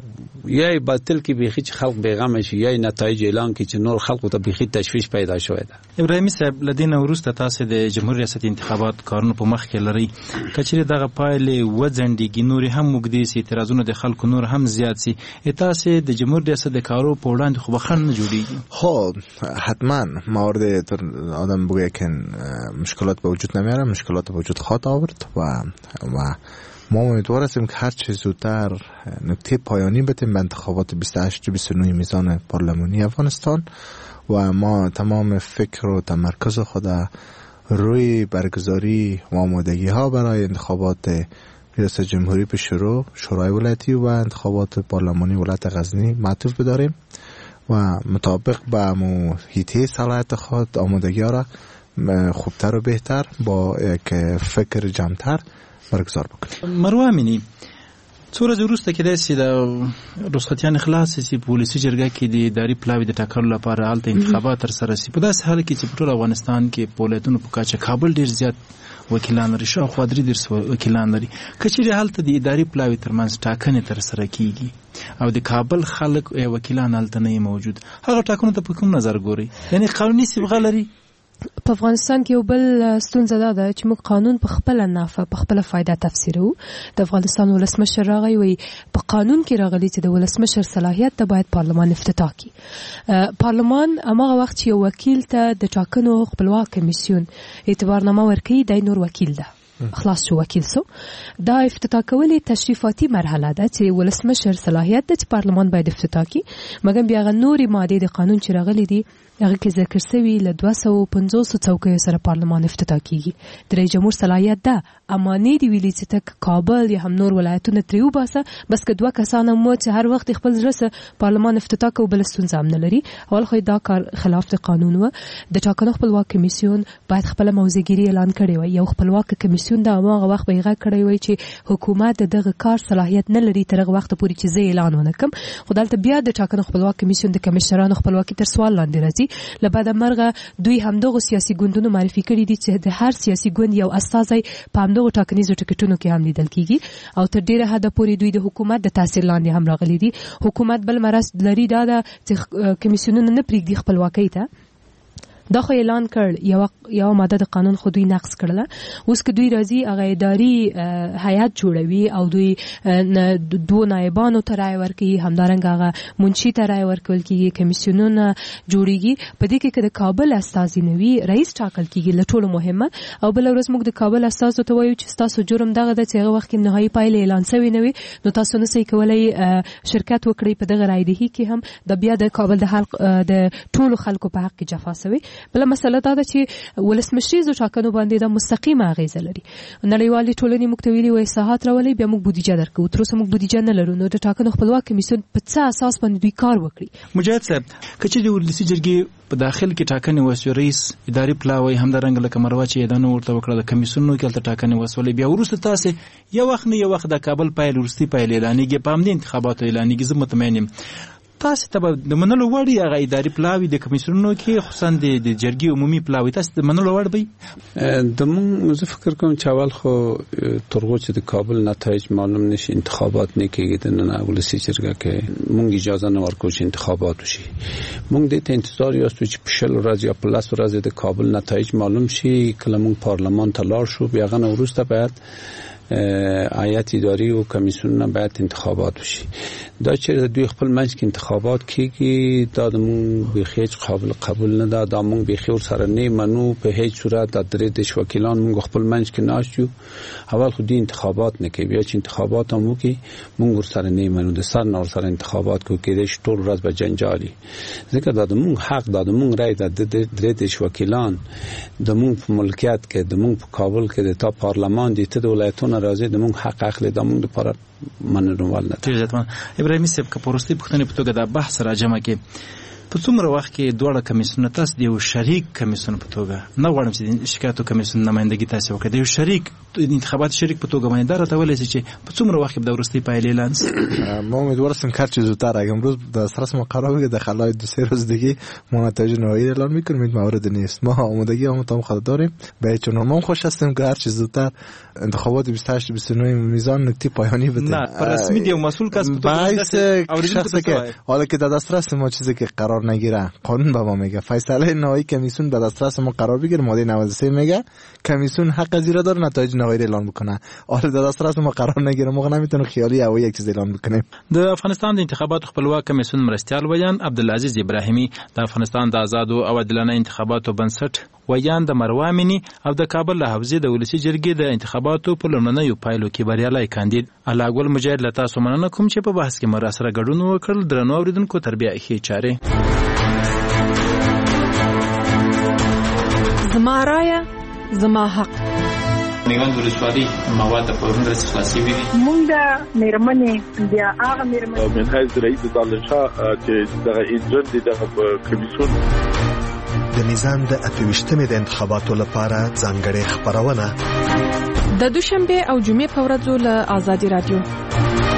یا باطل کې بيخي چې خلک بیغمه شي یا نتایج اعلان کې چې نور خلکو ته بيخي تشویش پیدا شوی ده. ابراهیمي صاحب لدینه ورسته تاسو د جمهوریت ریاست انتخابات کارونه په مخ کې لري کچېره دغه پایلې وځنډيږي نور هم مګدي سي اعتراضونه د خلکو نور هم زیات سي تاسو د جمهوریت ریاست د کارو په وړاندې خو بخښنه جوړیږي. خب حتما موارد آدم بگه که مشکلات به وجود نمیاره مشکلات به وجود خواهد آورد و ما امیدوار هستیم که هر چه زودتر نکته پایانی بدیم به انتخابات 28 و 29 میزان پارلمانی افغانستان و ما تمام فکر و تمرکز خود روی برگزاری و آمادگی ها برای انتخابات ریاست جمهوری به شورای ولایتی و انتخابات پارلمانی ولایت غزنی معطوف بداریم و مطابق با هیته صلاحیت خود آمادگی ها را خوبتر و بهتر با یک فکر جمعتر برگزار بکنیم. مروه امینی څو ورځې وروسته کېدای شي د رخصتیانې خلاصې شي په ولسي جرګه کې د اداري پلاوي د ټاکلو لپاره هلته انتخابات ترسره شي په داسې حال کې چې په ټول افغانستان کې په ولایتونو په کچه کابل ډېر زیات وکیلان لري شاوخوا 3 وکیلان لري که چیرې هلته د اداري پلاوي ترمنځ ټاکنې ترسره کیږي او د کابل خلک وکیلان هلته نه موجود هغه ټاکنو ته په کوم نظر ګوري یعنی قانوني صبغه لري؟ په افغانستان کې یو بل ستونزه ده چې موږ قانون په خپل نافه په خپل فایده تفسیرو. د افغانستان ولسمشر راغی وي په قانون کې راغلی چې د ولسمشر صلاحیت ته باید پارلمان افتتاح کړي. پارلمان هغه وخت چې یو وکیل ته د ټاکنو خپلواک کمیسیون اعتبارنامه ورکړي د نور وکیل ده خلاص شو وکیل سو دا افتتاح کولی تشریفاتی مرحله ده چې ولسمشر صلاحیت ده چې پارلمان باید افتتاح کړي مګر بیا نوري ماده د قانون چې راغلي دي هغه کې ذکر شوی ل 250 څوکیو سره پارلمان افتتاح کیږي. د رئیس جمهور صلاحیت ده اما نه دی ویلي چې تک کابل یا هم نور ولایتونه تریو باسه بس که دوه کسانه مو چې هر وخت خپل رسه پارلمان افتتاح کو بل ستونزه هم نه لري. اول خو دا کار خلاف د قانون و. د ټاکنو خپلواک کمیسیون باید خپل موضوعګری اعلان کړي وي. یو خپلواک کمیسیون دا هغه وخت به یې کړی وي چې حکومت دغه کار صلاحیت نه لري تر هغه وخت پورې چې زه اعلان ونکم. خدالته بیا د ټاکنو خپلواک کمیسیون د کمشنرانو خپلواکي تر سوال لاندې راځي. لبعد مرغه دوی همدغه سیاسي ګوندونو معرفي کړي دي چې د هر سیاسي ګوند یو استازی په همدغه ټاکنیزو ټکټونو کې هم لیدل کیږي او تر ډیره حد پورې دوی د حکومت د تاثیر لاندې هم راغلي دي. حکومت بل مرز لري دا چې کمیسیونونه نه پریږدي خپلواکۍ ته. دا خو اعلان کړ یو ماده د قانون خو دوی نقض کړله. اوس که دوی راځي هغه اداري هیئت جوړوي او دوی دو نایبانو ته رای ورکوي همدارنګه هغه منشي ته رای ورکول کیږي کمیسیونونه جوړیږي. په دې کې که د کابل استازي نه وي رئیس ټاکل کیږي له ټولو مهمه او بل ورځ موږ د کابل استازو ته وایو چې تاسو جرم دغه د چې هغه وخت کې نهایي پایله اعلان شوی نه وي نو تاسو نه سې کولای شرکت وکړئ په دغه رایدهي کې هم د بیا د کابل د ټولو خلکو په حق کې جفا شوی. بل مسله دا ده چې ولسمشریزو ټاکنو باندې د مستقیمه اغیزه لري. نړیوالې ټولنې موږ ته ویلي وای اصلاحات راولي بیا موږ بودیجه درکو تر اوسه موږ بودیجه نه لرو نو د ټاکنو خپلواک کمیسیون په څه اساس باندې دوی کار وکړي. مجاهد صاحب کچې د ولسي جرګې په داخل کې ټاکنې وسو رئیس اداري پلاوی همدارنګه لکه مروه چې دنه ورته وکړه د کمیسیونونو کې ټاکنې وسولې بیا ورسته تاسو یو وخت نه یو وخت د کابل پایل ورستي پایل اعلانېږي په همدې انتخاباتو اعلانېږي. زه مطمئنم تاسو ته د منلو وړ هغه اداري پلاوی د کمیسیونونو کې خصوصا د جرګې عمومي پلاوی تاسو د منلو وړ به د مونږ زه فکر کوم چې اول خو ترغو چې د کابل نتایج معلوم نشي انتخابات نه کېږي د نه ولسي جرګه کې مونږ اجازه نه ورکو چې انتخابات وشي. مونږ د ته انتظار یاستو چې په شل ورځې یا په لاس ورځې د کابل نتایج معلوم شي کله مونږ پارلمان ته لاړ شو بیا غن وروسته باید هیئت اداري او کمیسیونونه باید انتخابات وشي. دا چې دوی خپل منځ کې انتخابات کیږي دا د مونږ به هیڅ قابل قبول نه ده. دا مونږ به خیر سره نه منو په هیڅ صورت د درې د وکیلان مونږ خپل منځ کې ناشو اول خو دې انتخابات نه کوي بیا چې انتخابات هم وکي مونږ ور سره نه منو د سر نور سره انتخابات کوي کې د ټول ورځ به جنجالي ځکه دا د مونږ حق دا د مونږ رائے د درې د وکیلان د مونږ په ملکیت کې د مونږ په کابل کې د تا پارلمان دي ته د ولایتونو راځي د مونږ حق اخلي د مونږ لپاره مننوال نه. ابراهیمي صاحب که پروستي پښتنې په توګه د بحث راجمه کې په څومره وخت کې دواړه کمیسیونونه تاسو د یو شریک کمیسیون په توګه نه غواړم چې د شکایتو کمیسیون نمائندګي تاسو وکړئ د یو شریک انتخابات شریک په توګه باندې راته ولې چې په څومره وخت کې به د وروستۍ پایلې اعلان شي؟ ما امیدوار هستم که هرچه زودتر اگه امروز دسترس ما قرار بگیره در خلال 2-3 روز دیگه ما نتایج نهایی اعلان میکنیم. این مورد نیست. ما آمادگی هم خود داریم. به چون ما خوش هستیم که هرچه زودتر انتخابات 28-29 میزان نکته پایانی بده. نه پر رسمی دی مسئول کس باعث شخصی که حالا که در دسترس ما چیزی که قرار نگیره قانون به ما میگه فیصله نهایی کمیسیون در دسترس ما قرار بگیره. ماده 93 میگه کمیسیون حق زیرا داره نتایج نهایی اعلان بکنه. حالا در دسترس ما قرار نگیره ما نمیتونیم خیالی او یک چیز اعلان بکنیم. د افغانستان د انتخاباتو خپلواک کمیسیون مرستیال ویان عبدالعزیز ابراهیمی د افغانستان د آزاد او عادلانه انتخاباتو بنسټ ویان د مروامینی او د کابل له حوزې د ولسی جرګې د انتخاباتو په لومړنیو پایلو کې بریالي کاندید علاګل مجاهد له تاسو مننه کوم چې په بحث کې مر سره ګډون وکړل. درنو اوریدونکو تربیه ښې چارې. زما رایه زما حق. میوند ولسوالۍ مواد په ورنده خلاصي وي. مونږ د میرمنې بیا هغه میرمنې من حیث رئیس دالشاه چې دغه ایجنټ دغه کمیسیون د میزان د 28مې د انتخاباتو لپاره ځانګړې خبرونه د دوشنبه او جمعې په ورځو له آزادي رادیو